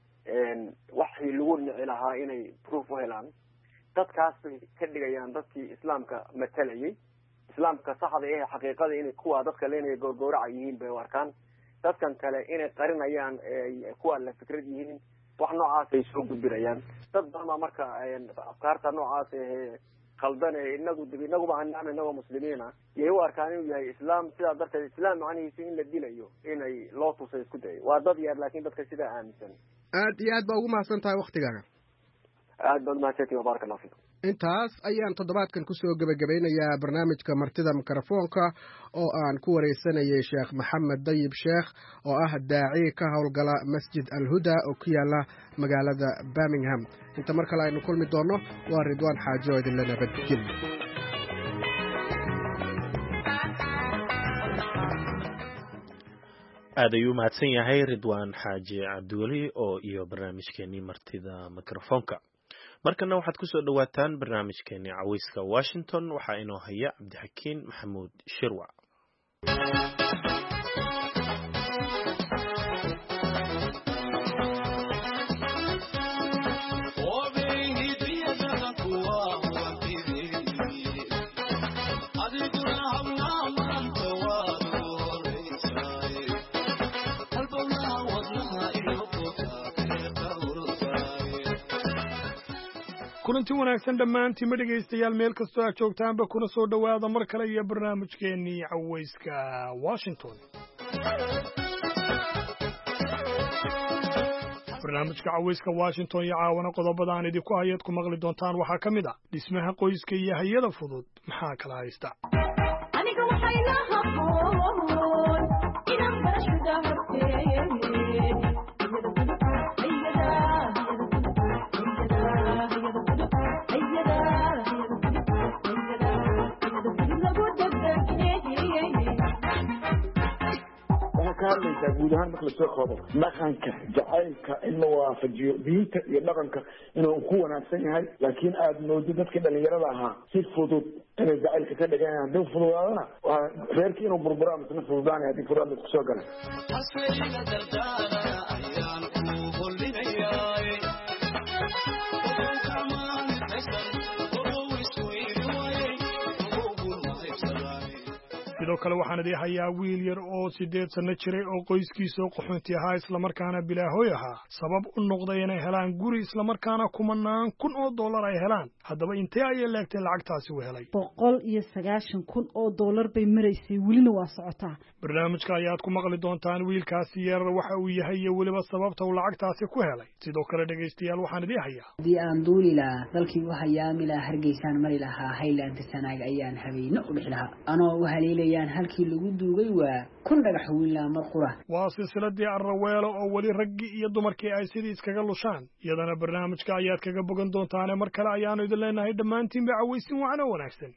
waxii lagu nici lahaa inay proof u helaan dadkaas bay ka dhigayaan dadkii islaamka matalayay islaamka saxda ee xaqiiqada inay kuwa dadka leenaya goorgooraca yihiin bay u arkaan dadkan kale inay qarinayaan kuwa la fikrad yihiin wax noocaas ay soo gudbinayaan dad badan baa marka afkaarta noocaas qaldan inaguba hanaan inagoo muslimiina yay u arkaan inuu yahay islaam sidaa darteed islaam macnihiisa in la dilayo inay loo tusay isku dayo waa dad yar laakiin dadka sidaa aaminsan aad iyo aad baa ugu mahadsan tahay waktigaaga aad baad mahadsantihi wabaaraka allah fiikum intaas ayaan toddobaadkan kusoo gebagabeynayaa barnaamijka martida mikrofoonka oo aan ku wareysanayay sheekh maxamed dayib sheekh oo ah daaci ka howlgala masjid alhuda oo ku yaala magaalada birmingham inta mar kale aynu kulmi doonno waa ridwaan xaajo idinla nabadgel aad ayuu mahadsan yahay ridwaan xaaji cabdiweli oo iyo barnaamijkeenii martida mikrofoonka markana waxaad ku soo dhowaataan barnaamijkeenii caweyska washington waxaa inoo haya cabdixakiin maxamuud shirwac kulanti wanaagsan dhammaantiinma dhegaystayaal meel kastoo aad joogtaanba kuna soo dhowaada mar kale iyo barnaamijkeennii caweyska washington barnaamijka caweyska washington iyo caawana qodobada aan idinku hayaad ku maqli doontaan waxaa ka mid ah dhismaha qoyska iyo hayada fudud maxaa kala haysta hadlaysaa guud ahaan marka lasoo koobo dhaqanka jacaylka in la waafajiyo diinta iyo dhaqanka inuu ku wanaagsan yahay laakiin aad moodo dadka dhalinyarada ahaa si fudud inay jacaylka ka dhiganayaan haddii fududaadana waa reerkii inuu burbura misna fududaanaya haddii fududaad isku soo galan sidoo kale waxaan idii hayaa wiil yar oo 8 sano jiray oo qoyskiisa qaxoonti ahaa islamarkaana bilaahoy ahaa sabab u noqday inay helaan guri islamarkaana kumanaan kun oo dollar ay helaan haddaba intee ayay leegtay lacagtaasi u helay 190 kun oo dollar bay maraysay welina waa socotaa barnaamijka ayaad ku maqli doontaan wiilkaasi yar waxa uu yahay iyo weliba sababta uu lacagtaasi ku helay sidoo kale dhegaystayaal waxaan idii hayaa haddii aan duuli lahaa dalkii u hayaami lahaa hargeysaan mari lahaa Highland sanaag ayaan habeenno u dhixi lahaa anoo u haleelayaan halkii lagu duugay waa kun dhagax wiilaa marqura waa silsiladii arraweelo oo weli raggi iyo dumarkii ay sidii iskaga lushaan iyadana barnaamijka ayaad kaga bogan doontaan mar kale ayaanu idin leenahay dhammaantiin ba cawaysin waxna wanaagsan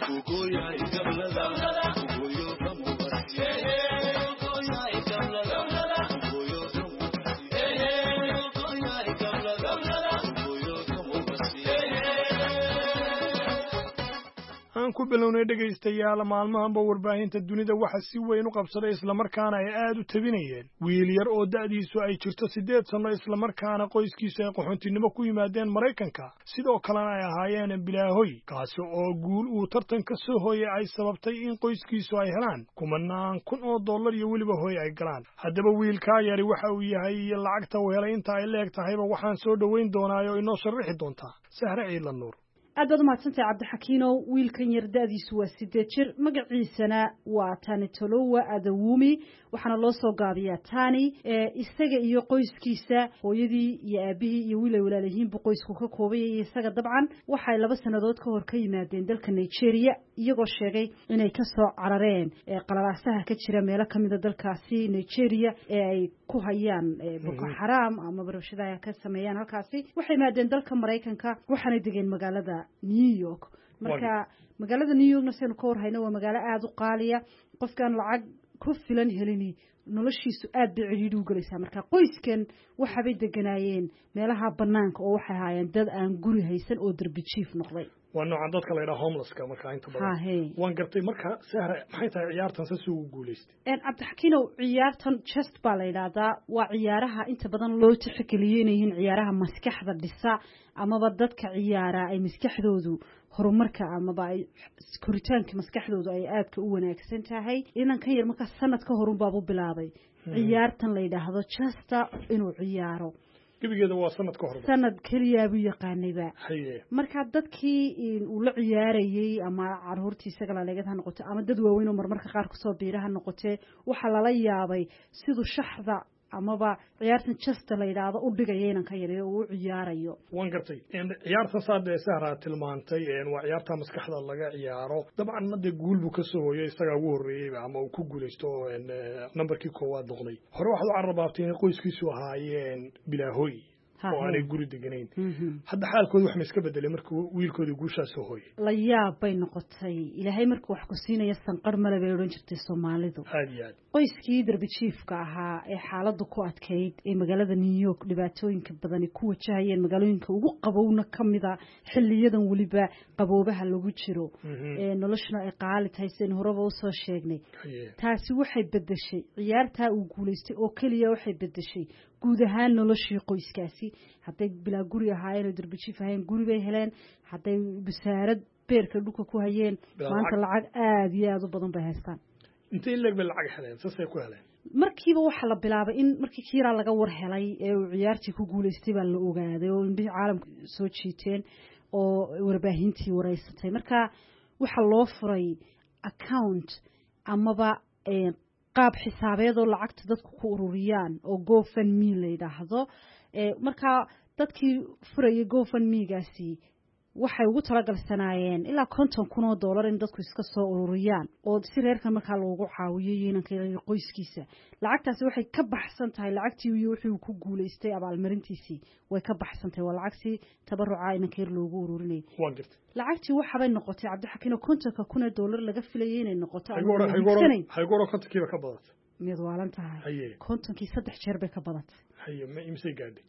ku bilownay dhagaystayaal maalmahanba warbaahinta dunida waxa si weyn u qabsaday isla markaana ay aad u tabinayeen wiil yar oo da'diisu ay jirto 8 sano isla markaana qoyskiisu ay qaxoontinimo ku yimaadeen Mareykanka sidoo kalena ay ahaayeen bilaahoy kaasi oo guul uu tartan ka soo hooyay ay sababtay in qoyskiisu ay helaan kumanaan kun oo dollar iyo weliba hooy ay galaan haddaba wiilka yari waxa uu yahay lacagta uu helay inta ay leegtahayba waxaan soo dhaweyn doonaayo inoo sharixi doontaa Sahra Ciidan Nuur aad baad mahadsantahay cabdixakiinow wiilkan yar da'diisu waa 8 jir magaciisana waa Tani Tolowa Adawumi waxaana loo soo gaabiyaa Tani isaga iyo qoyskiisa hooyadii iyo aabihii iyo wiil ay walaalihiin bu qoysku ka koobay isaga dabcan waxay 2 sanadood ka hor ka yimaadeen dalka Nigeria iyagoo sheegay inay ka soo carareen qalalaasaha ka jira meelo kamida dalkaasi Nigeria ee ay ku hayaan Boko Haram ama barashada ka sameeyaan halkaasi waxay yimaadeen dalka Mareykanka waxaana degeen magaalada New York marka magaalada New York naseen ka hor hayna waa magaalo aad u qaaliya qofkan lacag ku filan helini noloshiisu aad bay ciriiri u galaysaa marka qoyskan waxa bay deganaayeen meelaha banaanka oo waxay haayeen dad aan guri haysan oo darbi jiif noqday waa noocan dadka la yiraahdo homelesska marka inta badan waan gartay marka Sahra maxay tahay ciyaartan si uu guuleystay cabdixakiinow ciyaartan just baa la yiraahdaa waa ciyaaraha inta badan loo tixgeliyay inay yihiin ciyaaraha maskaxda dhisa amaba dadka ciyaara ay maskaxdoodu horumarka amaba ay koritaanka maskaxdoodu ay aadka u wanaagsan tahay inankan yar marka sanad ka horun baabu bilaabay ciyaartan la yiraahdo just inuu ciyaaro gabigeeda waa sanad ka hor sanad kaliya buu yaqaanayba marka dadkii uu la ciyaarayay ama caruurtii isaga la leeyahay noqoto ama dad waaweyn oo marmarka qaar ku soo biiraha noqotay waxa la yaabay sidoo shaxda amaba ciyaartan just la yiraahdo u dhigay inanka yar oo uu ciyaarayo waan gartay ciyaartan saadee Sahra tilmaantay waa ciyaarta maskaxda laga ciyaaro dabcan hadda guul buu ka soo hooyay isaga ugu horeeyay ama uu ku guuleysto numberkii koowaad noqday hore waxa uu carrabaabtay in qoyskiisu ahaayeen bilaahoy oo aanay guri deganayn hadda xaalkoodu wax ma iska bedelay markuu wiilkooda guusha soo hooyay la yaab bay noqotay ilaahay markuu wax ku siinaya sanqar male bay oran jirtay Soomaalidu qoyskii darbi jiifka ahaa ee xaaladdu ku adkeyd ee magaalada New York dhibaatooyinka badan ku wajahayeen magaalooyinka ugu qabowna kamida xilliyadan waliba qaboobaha lagu jiro noloshna ay qaali tahay seen horeba u soo sheegnay taasi waxay bedeshay ciyaarta uu guuleystay oo kaliya waxay bedeshay guud ahaan noloshii qoyskaasi haday bilaa guri ahaayeen darbi jiif ahaayeen guri bay heleen haday bisaarad beerka dhulka ku hayeen maanta lacag aad iyo aad u badan bay haystaan intee leeg bay lacag heleen sasay ku heleen markiiba waxa la bilaabay in markii kiira laga war helay ee uu ciyaartii ku guuleystay baa la ogaaday oo indhihii caalamka soo jiiteen oo warbaahintii wareysatay marka waxa loo furay account amaba qaab xisaabeed oo lacagta dadku ku ururiyaan oo GoFundMe la yiraahdo marka dadkii furayay GoFundMe-gaasi waxay ugu talagalsanaayeen ilaa $50,000 in dadku iska soo ururiyaan oo si reerkan markaa loogu caawiyay inanka qoyskiisa lacagtaasi waxay ka baxsan tahay lacagtii iyo wixii ku guuleystay abaalmarintiisii way ka baxsan tahay waa lacagtii tabaruca inanka loogu ururinay lacagtii waxa bay noqotay cabdixakiin $50,000 laga filayay inay noqoto haygooro kontakiiba ka badatay mid waalan tahay kontonkii 3 jeer bay ka badatay haye ma imsay gaadhay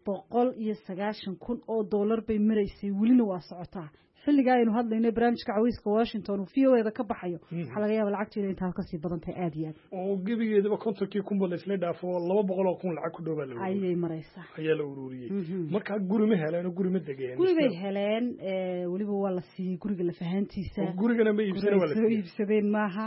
$190,000 bay maraysay welina waa socotaa xilliga aynu hadlayno barnaamijka caweyska Washington uu VOAda ka baxayo waxa laga yaabaa lacagteeda inta ka sii badantay aad iyo aad oo gebigeedaba kontonkii kun bal isla dhaafo 200,000 lacag ku dhow la ayay maraysaa ayaa la ururiyay marka guri ma heleen guri ma degeen guri bay heleen waliba waa la siiyay guriga la fahantiisa gurigana ma iibsadeen wala iibsadeen maaha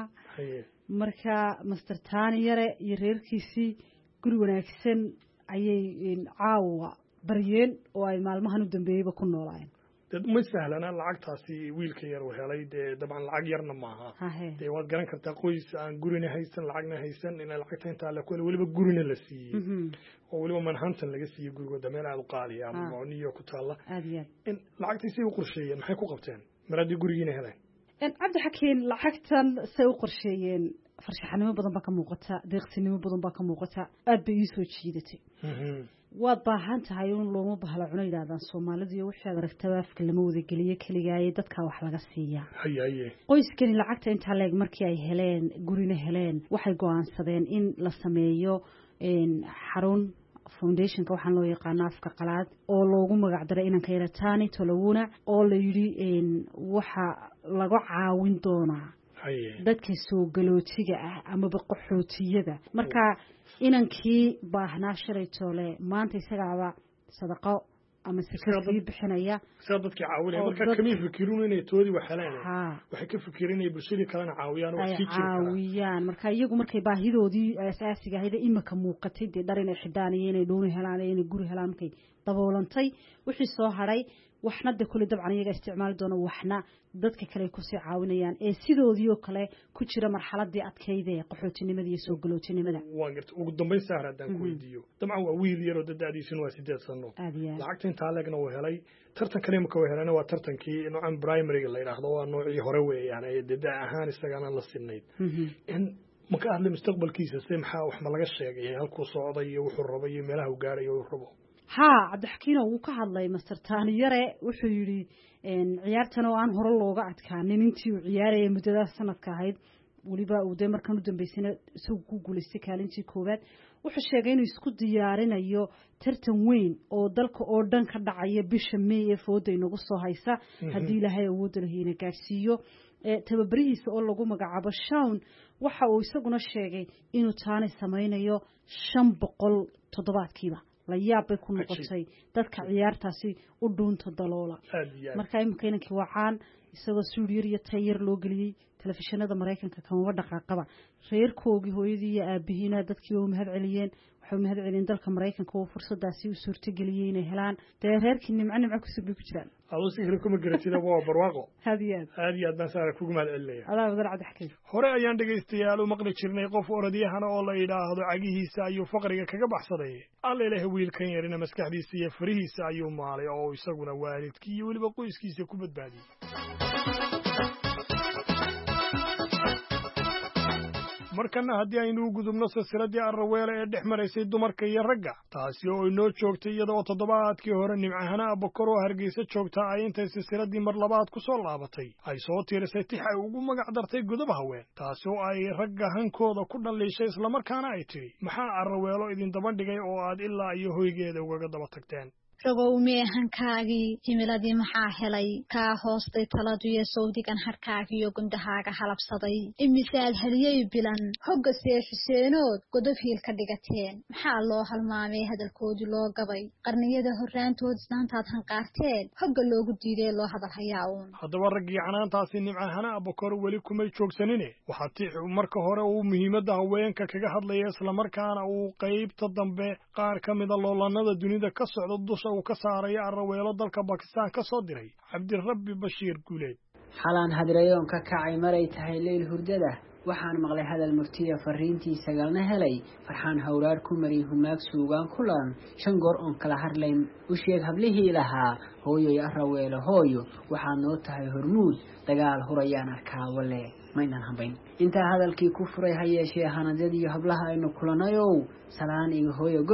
marka Master Tani yare iyo reerkiisii guri wanaagsan ayay caawa baryeen oo ay maalmahan u dambeeyayba ku noolaayeen dad ma sahlana lacagtaasi wiilka yar oo helay dabcan lacag yarna maaha waad garan kartaa qoys aan gurina haysan lacagna haysan in lacagta inta la kula waliba gurina la siiyay oo waliba Manhattan laga siiyay guriga meel aad u qaali ah oo New York ku taala in lacagtiisa u qorsheeyeen maxay ku qabteen maradii gurigiina heleen Cabdi Xakiin lacagtan say u qorsheeyeen farshaxanimo badan baa ka muuqata deeqsinimo badan baa ka muuqata aad bay soo jiidatay waad baahan tahay in looma bahla cunay yiraahdaan Soomaalidu iyo wixii aragtaba afka lama wada galiyo kaligaay dadka wax laga siiyaa haye qoyskani lacagta inta leeg markii ay heleen gurina heleen waxay go'aansadeen in la sameeyo xarun foundationka waxaan loo yaqaan afka qalaad oo loogu magac daray inanka yara Tani Tolowuna oo la yiri waxa laga caawin doonaa dadka soo galootiga ah ama qaxootiyada marka inankii baahnaa shalay toole maanta isagaaba sadaqo ama sakadii bixinaya dadka caawinaya marka kamid fikirun inay toodi wax helaan waxay ka fikireen inay bulshada kalena caawiyaan oo si caawiyaan marka iyagu markay baahidoodii asaasiga ahayd imaka muuqatay dhar inay xidhaan iyo inay dhoon helaan inay guri helaan markay daboolantay wixii soo haray waxna de kulli dabcan iyaga isticmaal doona waxna dadka kale ku sii caawinayaan ee sidoodii oo kale ku jira marxaladii adkeeyday qaxootinimada iyo soo galootinimada waan gartay ugu dambeyn saaradan ku weydiiyo dabcan waa wiil yar oo dadaadiisuna waa 8 sano lacagta inta leegna uu helay tartan kale marka uu helayna waa tartankii noocan primary la yiraahdo waa noocii hore weeyaan ee dada ahaan isagana la sinnayd in marka aad mustaqbalkiisa maxaa wax ma laga sheegay halkuu socday iyo wuxuu rabay iyo meelaha uu gaaray iyo rabo Cabdi Xakiin uu ka hadlay Master Tani yare wuxuu yiri ciyaartan oo aan hore looga adkaanin intii uu ciyaarayay muddada sanadka ahayd waliba uu de markan u dambeysana soo ku guuleystay kaalintii koowaad wuxuu sheegay inuu isku diyaarinayo tartan weyn oo dalka oo dhan ka dhacaya bisha May ee fooda inagu soo haysa hadii Ilaahay awood leeyna gaarsiiyo tababarihiisa oo lagu magacaabo Shawn waxa uu isaguna sheegay inuu Tani samaynayo 500 toddobaadkiiba la yaabay ku noqotay dadka ciyaartaasi u dhuunta daloola marka imkeenkii waxaan isagoo studio iyo tayar loo galiyay telefishinada Mareykanka kama dhaqaaqaba reerkoogii hooyadii iyo aabihiina dadkii oo mahad celiyeen waxay mahad celin dalka Mareykanka oo fursadaasi u suurtageliyay inay helaan reerkii nimco ku soo ku jiraan adoo si hore kuma garatida waa barwaaqo hadiyaad baan saara kugu mahad celinaya Allah wadar Cabdi Xakiin hore ayaan dhageystayaal u maqli jirnay qof orodiyahana oo la yiraahdo cagihiisa ayuu faqriga kaga baxsaday alla ilaahay wiilkan yarina maskaxdiisa iyo farihiisa ayuu maalay oo isaguna waalidkii iyo waliba qoyskiisa ku badbaadiyay markana haddii aynu u gudubno silsiladii arraweele ee dhex maraysay dumarka iyo ragga taasi oo inoo joogtay iyada oo toddobaadkii hore nimcahana abakor oo hargeysa joogta ay intay silsiladii mar labaad ku soo laabatay ay soo tiirisay tix ay ugu magac dartay godob haween taasi oo ay ragga hankooda ku dhaliishay islamarkaana ay tidhi maxaa arraweelo idin daba dhigay oo aad ilaa iyo hoygeeda ugaga daba tagteen ragow meehankaagii himiladii maxaa helay kaa hoostay taladu iyo sawdigan harkaagii iyo gundahaaga halabsaday imisaad haliyey bilan hogga seexuseenood godob hiil ka dhigateen maxaa loo halmaamay hadalkoodii loo gabay qarniyada horraantood islaantaad hanqaarteen hogga loogu diiday loo hadal hayaa uun haddaba raggii canaantaasi nimcahana abakor weli kumay joogsanine waxaa tix marka hore uu muhiimadda haweenka kaga hadlaya islamarkaana uu qaybta dambe qaar ka mida loolanada dunida ka socda dusha uu ka saaraya arraweelo dalka Bakistaan ka soo diray Cabdirabbi Bashiir Guuleed xalaan hadreeyoon ka kacay maray tahay leyl hurdada waxaan maqlay hadal murtiya fariintii sagalna helay farxaan hawraar ku mari humaag suugaan kulan 5 goor on kala harlayn u sheeg hablihii lahaa hooyo arraweelo hooyo waxaad noo tahay hormuud dagaal hurayaan arkaa wale maynan hambayn inta hadalkii ku furay hayeeshee hanadadii hablaha aynu kulanayow salaan iga hooyo gobax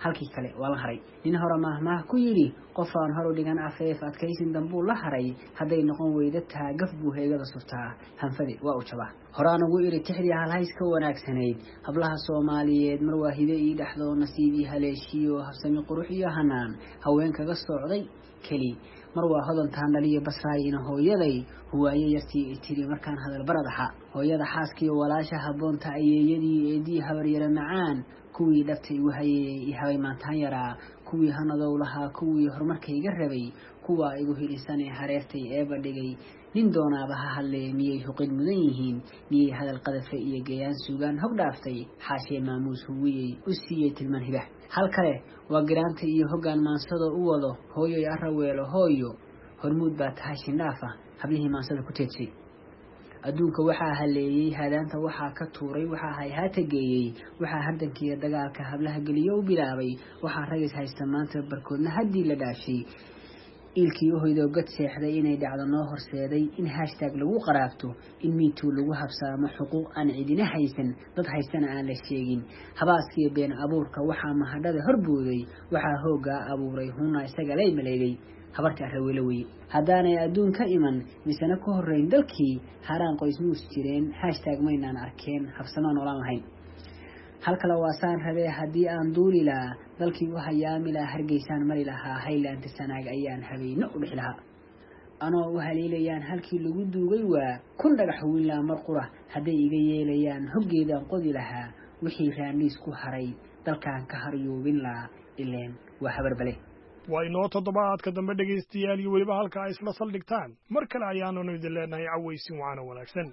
halkii kale waa la haray nin hore maahmaah ku yidhi qof aan hor u dhigan afeef adkaysin dambuu la haray hadday noqon weyda taagaf buu heegada surtaa hanfade waa u jabaa horaan ugu iri tixdii halhays ka wanaagsanayd hablaha soomaaliyeed mar waa hibe ii dhexdoo nasiibii haleeshiyo habsami qurux iyo hanaan haween kaga socday keli mar waa hodantaan dhaliyo basraayina hooyaday huwaaye yartii tiri markaan hadal baradaxa hooyada xaaskiiyo walaasha habboonta ayeeyadii eedii habaryara macaan kuwii dhabtay igu hayey i habay maantaan yaraa kuwii hanadow lahaa kuwii horumarkayga rabay kuwaa igu hidhisanee hareertay eeba dhigay nin doonaaba ha hadlee miyay huqid mudan yihiin miyay hadal qadafe iyo gayaan suugaan hog dhaaftay xaashee maamuus huwiyey u siiyey tilmaan hibah hal kale waa giraanta iyo hoggaan maansado u wado hooyoy araweelo hooyo hormuud baa tahay shindhaafa hablihii maansada ku teedsay adduunka waxaa haleeyey hadaanta waxaa ka tuuray waxaa hayhaata geeyey waxaa hardankiiyo dagaalka hablaha geliyo u bilaabay waxaa ragis haysta maanta barkoodna haddii la dhaashay ilkii uhoydoo gad seexday inay dhacdo noo horseeday in hashtag lagu qaraabto in miituu lagu habsaamo xuquuq aan cidina haysan dad haystana aan la sheegin habaaskiiyo been abuurka waxaa mahadhada horbooday waxaa hooggaa abuuray hunna isaga lay maleegay habarta arraweylo weye haddaanay adduun ka iman misena ku horrayn dalkii haraan qoys muus jireen hashtag maynaan arkeen habsamaan oolaan lahayn hal kale waasaan rabee haddii aan duuli lahaa dalkii u hayaami lahaa hargeysaan mari lahaa haylaanta sanaag ayaan habeeno u dhix lahaa anoo u haliilayaan halkii lagu duugay waa kun dhagax wiinlaa mar qura hadday iga yeelayaan hoggeedaan qodi lahaa wixii raaniis ku haray dalkaan ka haryuubin lahaa ileen waa habarbale waa inoo toddobaadka dambe dhegaystayaal iyo weliba halka ay isla saldhigtaan mar kale ayaananu idin leenahay cawaysin waana wanaagsan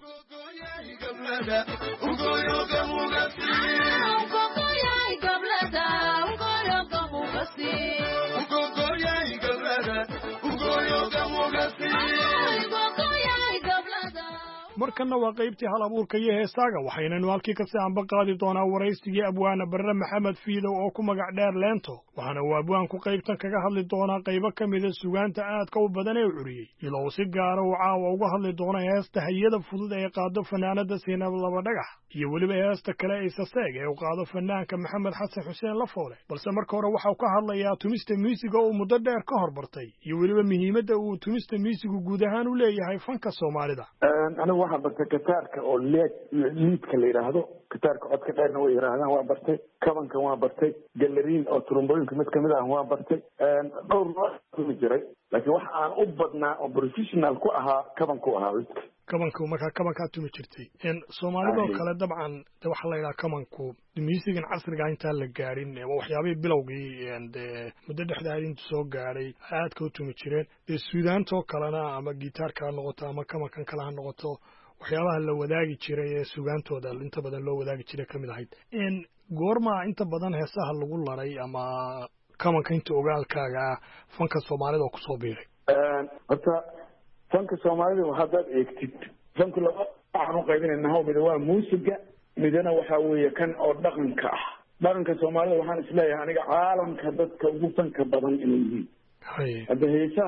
markanna waa qaybtii hal abuurka iyo heesaaga waxaynanu halkii kasii anba qaadi doonaa waraysigii abwaana barre maxamed fiidow oo ku magac dheer leento waxaana uu abwaanku qaybtan kaga hadli doonaa qaybo ka mida sugaanta aadka u badan ee u curiyey ilou si gaara uu caawa uga hadli doono heesta hayada fudud ee qaado fanaanada siinab laba dhagax iyo weliba heesta kale isaseeg ee uu qaado fanaanka maxamed xasan xuseen lafoole balse marka hore waxau ka hadlayaa tumista miisiga uu muddo dheer ka hor bartay iyo weliba muhiimadda uu tumista miisigu guud ahaan u leeyahay fanka soomaalida anigu waxaa bartay kitaarka oo liidka la yidhaahdo kitaarka codka dheerna way yidhaahdaan waa bartay kabankan waa bartay galariin oo turumbooyinka mid kamid ah waa bartay dhowr noo tumi jiray laakiin waxa aan u badnaa oo professional ku ahaa kabanku ahaa liidka kabanku markaa kabankaa tumi jirtay soomaalidoo kale dabcan de waxaa la yidhaha kabanku miisigan casriga intaan la gaadhin waxyaabihii bilowgii dee muddo dhexdaad intu soo gaadhay aadka u tumi jireen dee suudaantoo kalena ama gitaarka ha noqoto ama kabankan kale ha noqoto waxyaabaha la wadaagi jiray ee sugaantooda inta badan loo wadaagi jiray ka mid ahayd goormaa inta badan heesaha lagu laray ama kabanka inta ogaalkaaga fanka soomaalida oo kusoo biiray horta fanka soomaalida haddaad eegtid fanku laba waxaan u qaybinaynaha mida waa muusiga midana waxaa weeye kan oo dhaqanka ah dhaqanka soomaalida waxaan isleeyahay aniga caalamka dadka ugu fanka badan inay yihiin hadda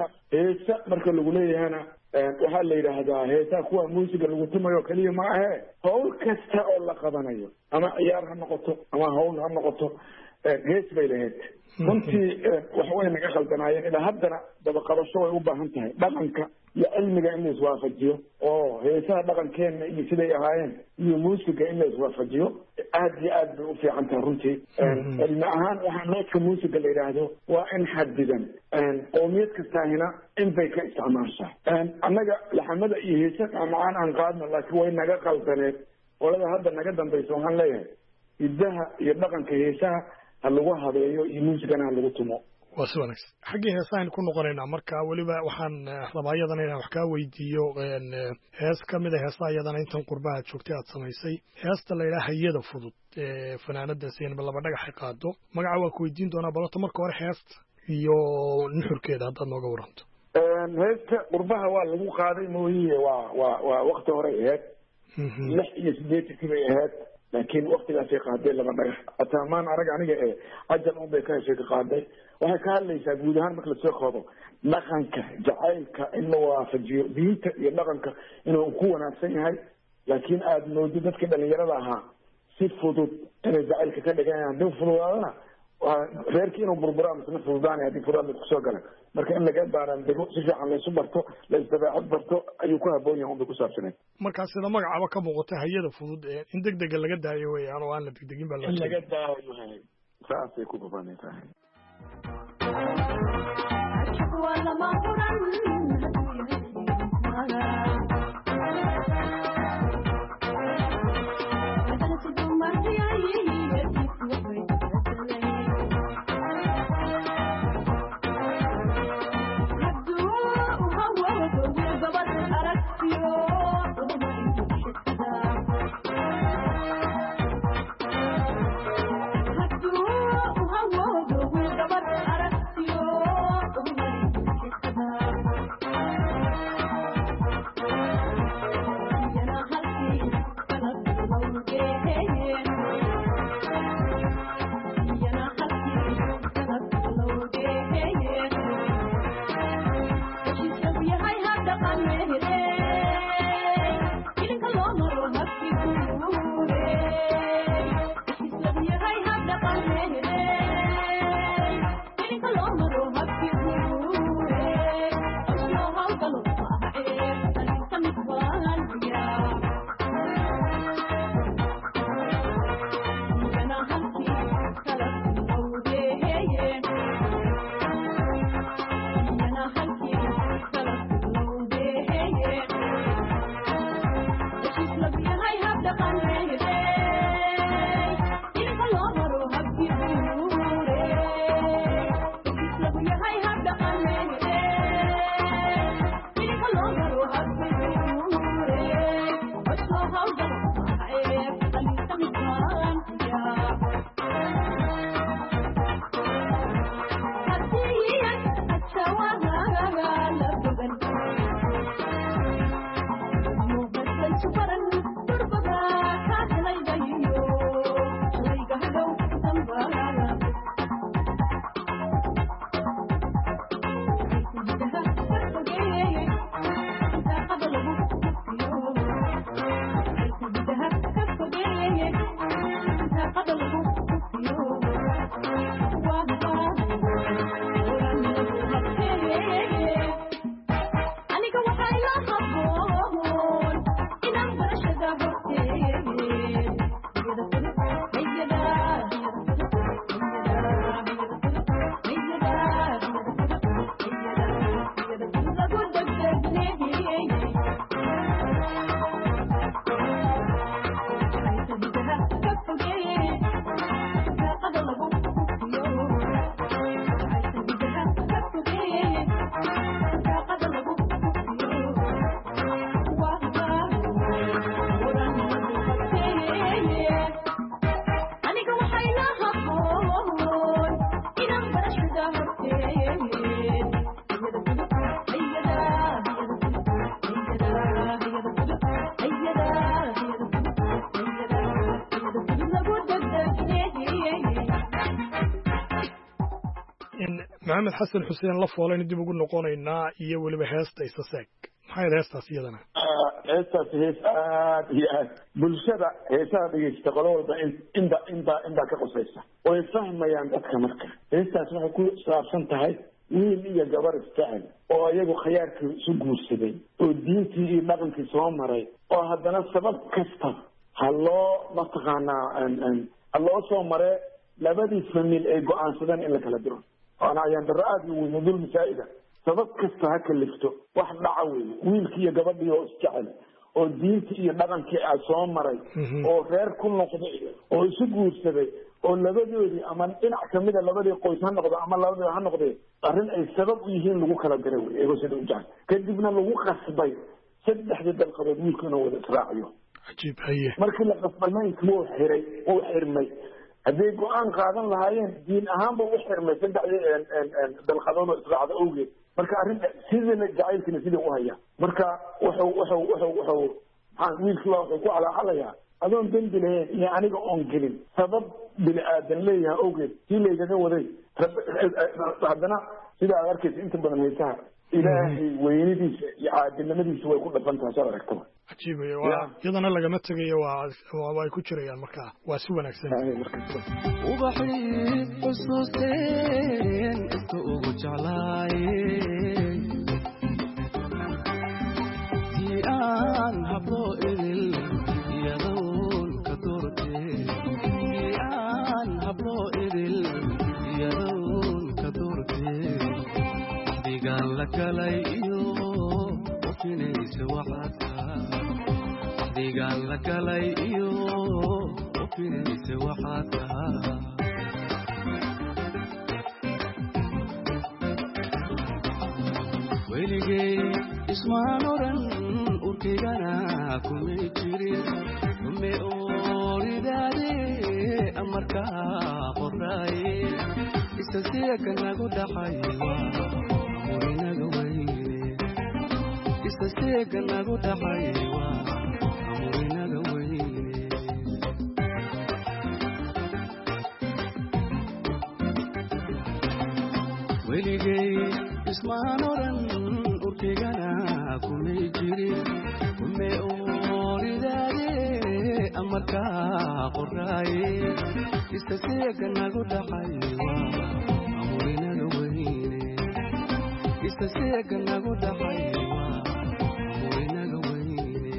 heesa marka lagu leeyahana waxaa la yidhaahdaa heesaha kuwa muusiga lagu tumayo keliya ma ahe hawl kasta oo la qabanayo ama ciyaar ha noqoto ama hawl ha noqoto hees bay lahayd runtii waxway naga khaldanaayeen ilaa haddana dabaqabasho way u baahan tahay dhaqanka iyo cilmiga in la iswaafajiyo oo heesaha dhaqankeenna iyo siday ahaayeen iyo muusiga in la iswaafajiyo aad iyo aad bay u fiican tahay runtii cilmi ahaan waxaa noodka muusiga la yidhaahdo waa in xadidan qowmiyad kastaahina in bay ka isticmaashaa annaga laxamada iyo heesa macaan aan qaadno laakiin way naga qaldaneed qolada hadda naga dambaysa waxaan leeyahay hiddaha iyo dhaqanka heesaha ha lagu habeeyo iyo muusigana ha lagu tumo waa si wanaagsan xaggii heesahan ku noqonaynaa marka weliba waxaan rabaa iyadana inaan wax kaa weydiiyo hees ka mid a heesaha iyadana intan qurbaha joogtay aad samaysay heesta la yidhaha hayada fudud ee fanaanada siinba laba dhagaxay qaado magaca waa ku weydiin doonaa balota marka hore heesta iyo nuxurkeeda haddaad nooga waranto heesta qurbaha waa lagu qaaday mooyiye waa wakti horey ahayd 86 bay ahayd laakiin waktigaasay qaaday laba dhagax ataamaan arag aniga ajal un bay ka heshay ka qaaday waxay ka hadlaysaa guud ahaan marka lasoo koobo dhaqanka jacaylka in la waafajiyo diinta iyo dhaqanka inuu ku wanaagsan yahay laakiin aada moodo dadkii dhalinyarada ahaa si fudud inay jacaylka ka dhiganayaan haddii fududaadana reerkii inuu burburaa misna fududaanay haddii fudaad la kusoo galan marka in laga baaraan dego si fiican laysu barto la isdabeecad barto ayuu ku habboon yahay unbay ku saabsanayd markaa sida magacaba ka muuqata hayada fudud in degdega laga daayo weeyaan oo aan la degdegin baa in laga daayo saasay ku babanay tahay maxamed xasan xuseen la foolayna dib ugu noqonaynaa iyo weliba heesta isaseeg maxay heestaas iyadana heestaas hees aad iyo aad bulshada heesaha dhegeysta qodo walba inbaa ka qosaysa oo ay fahmayaan dadka marka heestaas waxay ku saabsan tahay wiil iyo gabar isjecel oo iyagu khayaarkii isu guursaday oo diintii iyo dhaqankii soo maray oo haddana sabab kasta ha loo mataqaanaa ha loo soo mare labadii famil ay go-aansadeen in la kala diro waana ayaan darro aada u weyn dul masaa'ida sabab kasta ha kalifto wax dhaca weeye wiilkii iyo gabadhii oo isjecel oo diintii iyo dhaqankii a soo maray oo reer ku noqday oo isu guursaday oo labadoodii ama dhinac kamida labadii qoys ha noqdo ama labadii ha noqdee arrin ay sabab u yihiin lagu kala diray wey iyagoo sida u jecel kadibna lagu qasbay saddexdii dalqadood wiilku inuu wada israaciyo cajiib haye markii la qasbay maynki wuu xirmay hadday go-aan qaadan lahaayeen diin ahaanba u xirmay saddexdii dalqadood oo israacda awgeed marka arrin sidina jacaylkiina sidii u haya marka wuxuu maxaa wiilkii waa wuxuu ku calaacalayaa adoon dembi lahayn iyo aniga oon gelin sabab bini aadan leeyahay awgeed sii laygaga waday haddana sida aad arkaysa inta badan haysaha ilaahay weynadiisa iyo caadilnimadiisa way ku dhafan tahay soo aragtaba cajiib iyadana lagama tegayo waa ay ku jirayaan markaa waa si wanaagsan ubaxii xusuusteen inta ugu jeclaayeen tii aan hablo idil iyadoon ka doorteen tii aan hablo idil iyadoon ka doorteen digaan la galay iyo ofinaysa waxaadka digaan la galay iyo ofinaysa waxaadka weligay ismaan oran urkaygana kumay jirin ume ooridaade amarkaa qoraaye isaseeka nagu dhaxay amurinaga weyne isaseeka nagu dhaxay amurinaga weyne weligay ismaan oran urkaygana kumay jirin ume ooridaade amarkaa qoraaye isaseeka nagu dhaxay amurinaga weyne isaseeka nagu dhaxay amurinaga weyne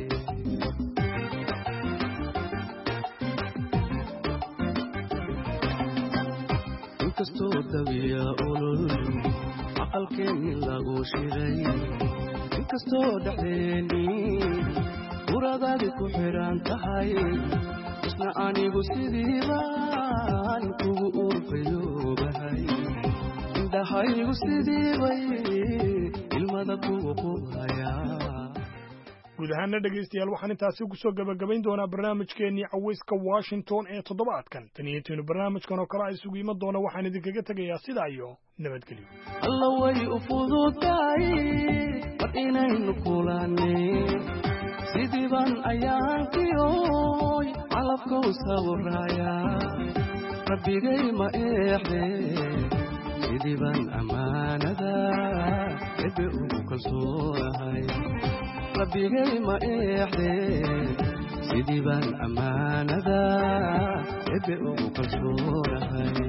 inkastoo dabiya ulul aqalkeeni lagu shiray inkastoo dhexdeeni uradaadi ku xidhan tahay isna anigu sidiibaan kugu urfayoobahay indhahaygu sidiibay ilmada kugu qubhayaa guud ahaana dhegaystayaal waxaan intaasi ku soo gabagabayn doonaa barnaamijkeennii cawayska washington ee toddobaadkan tan iyo intiinu barnaamijkan oo kale isugu iman doona waxaan idinkaga tegayaa sidaa iyo nabadgelyo alla way u fududahay war inaynu kulanay sidiiban ayaankiyoy calabkow sawiraya rabbigay ma eexde sidiiban ammaanada ebe ugu kalsoonahay rabbigay ma eexde sidiiban ammaanada ebe ugu kalsoonahay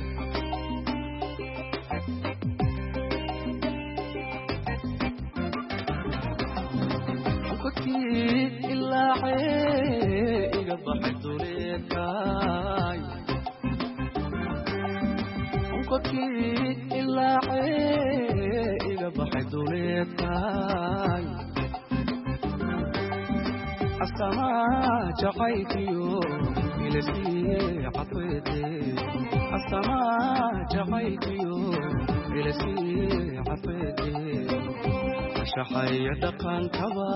iga baxay duleedkaay unkodkii ilaacee iga baxay duleedkaay astamaa jacaylkiyo ilasii cadweede astamaa jacaylkiyo ilasii cadweede shaxaya dhaqankaba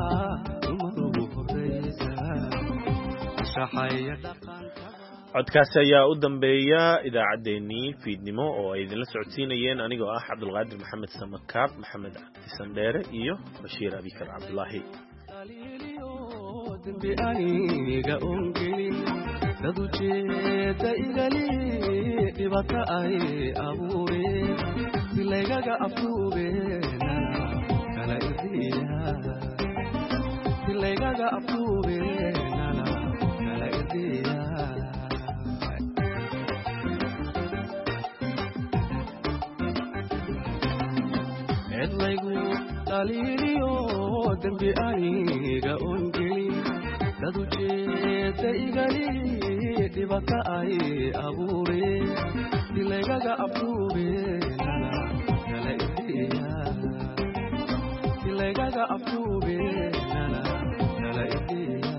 codkaasi ayaa u dambeeya idaacaddeenii fiidnimo oo ay idinla socodsiinayeen anigoo ah cabdulqaadir maxamed samakaab maxamed cabdi sandheere iyo bashiir abikar cabdulaahi dembi aniga ongelin dad ujeeda igali dhibata ay abuureen silaygaga afduubeena kala irdiya silaygaga afduubeenana kala irdiya cidlaygu dhaliiliyo dembi aniga ongelin dad ujeeda igali dhibata ay abuureen silaygaga afduubeenana kala irdiya silaygaga afduubeenana kala irdiya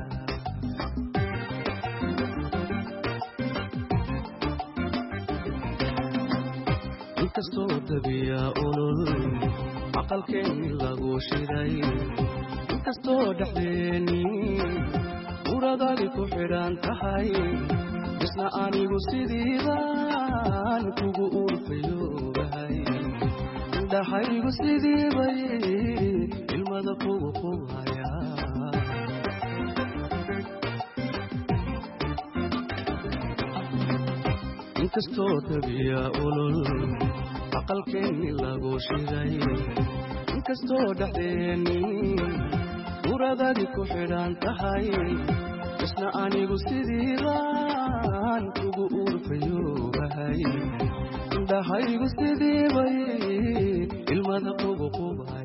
inkastoo dabiya ulul aqalkeeni lagu shiray inkastoo dhexdeeni uradaadi ku xidhan tahay isna anigu sidiibaan kugu urfayoobahay indhahaygu sidiibay ilmada kugu qubhayaa inkastoo dabiya ulul aqalkeenni lagu shiday inkastoo dhexdeenni uradadi ku xidhan tahay isna anigu sidiibaan kugu urfayoobahay indhahaygu sidiibay ilmada qubu qubay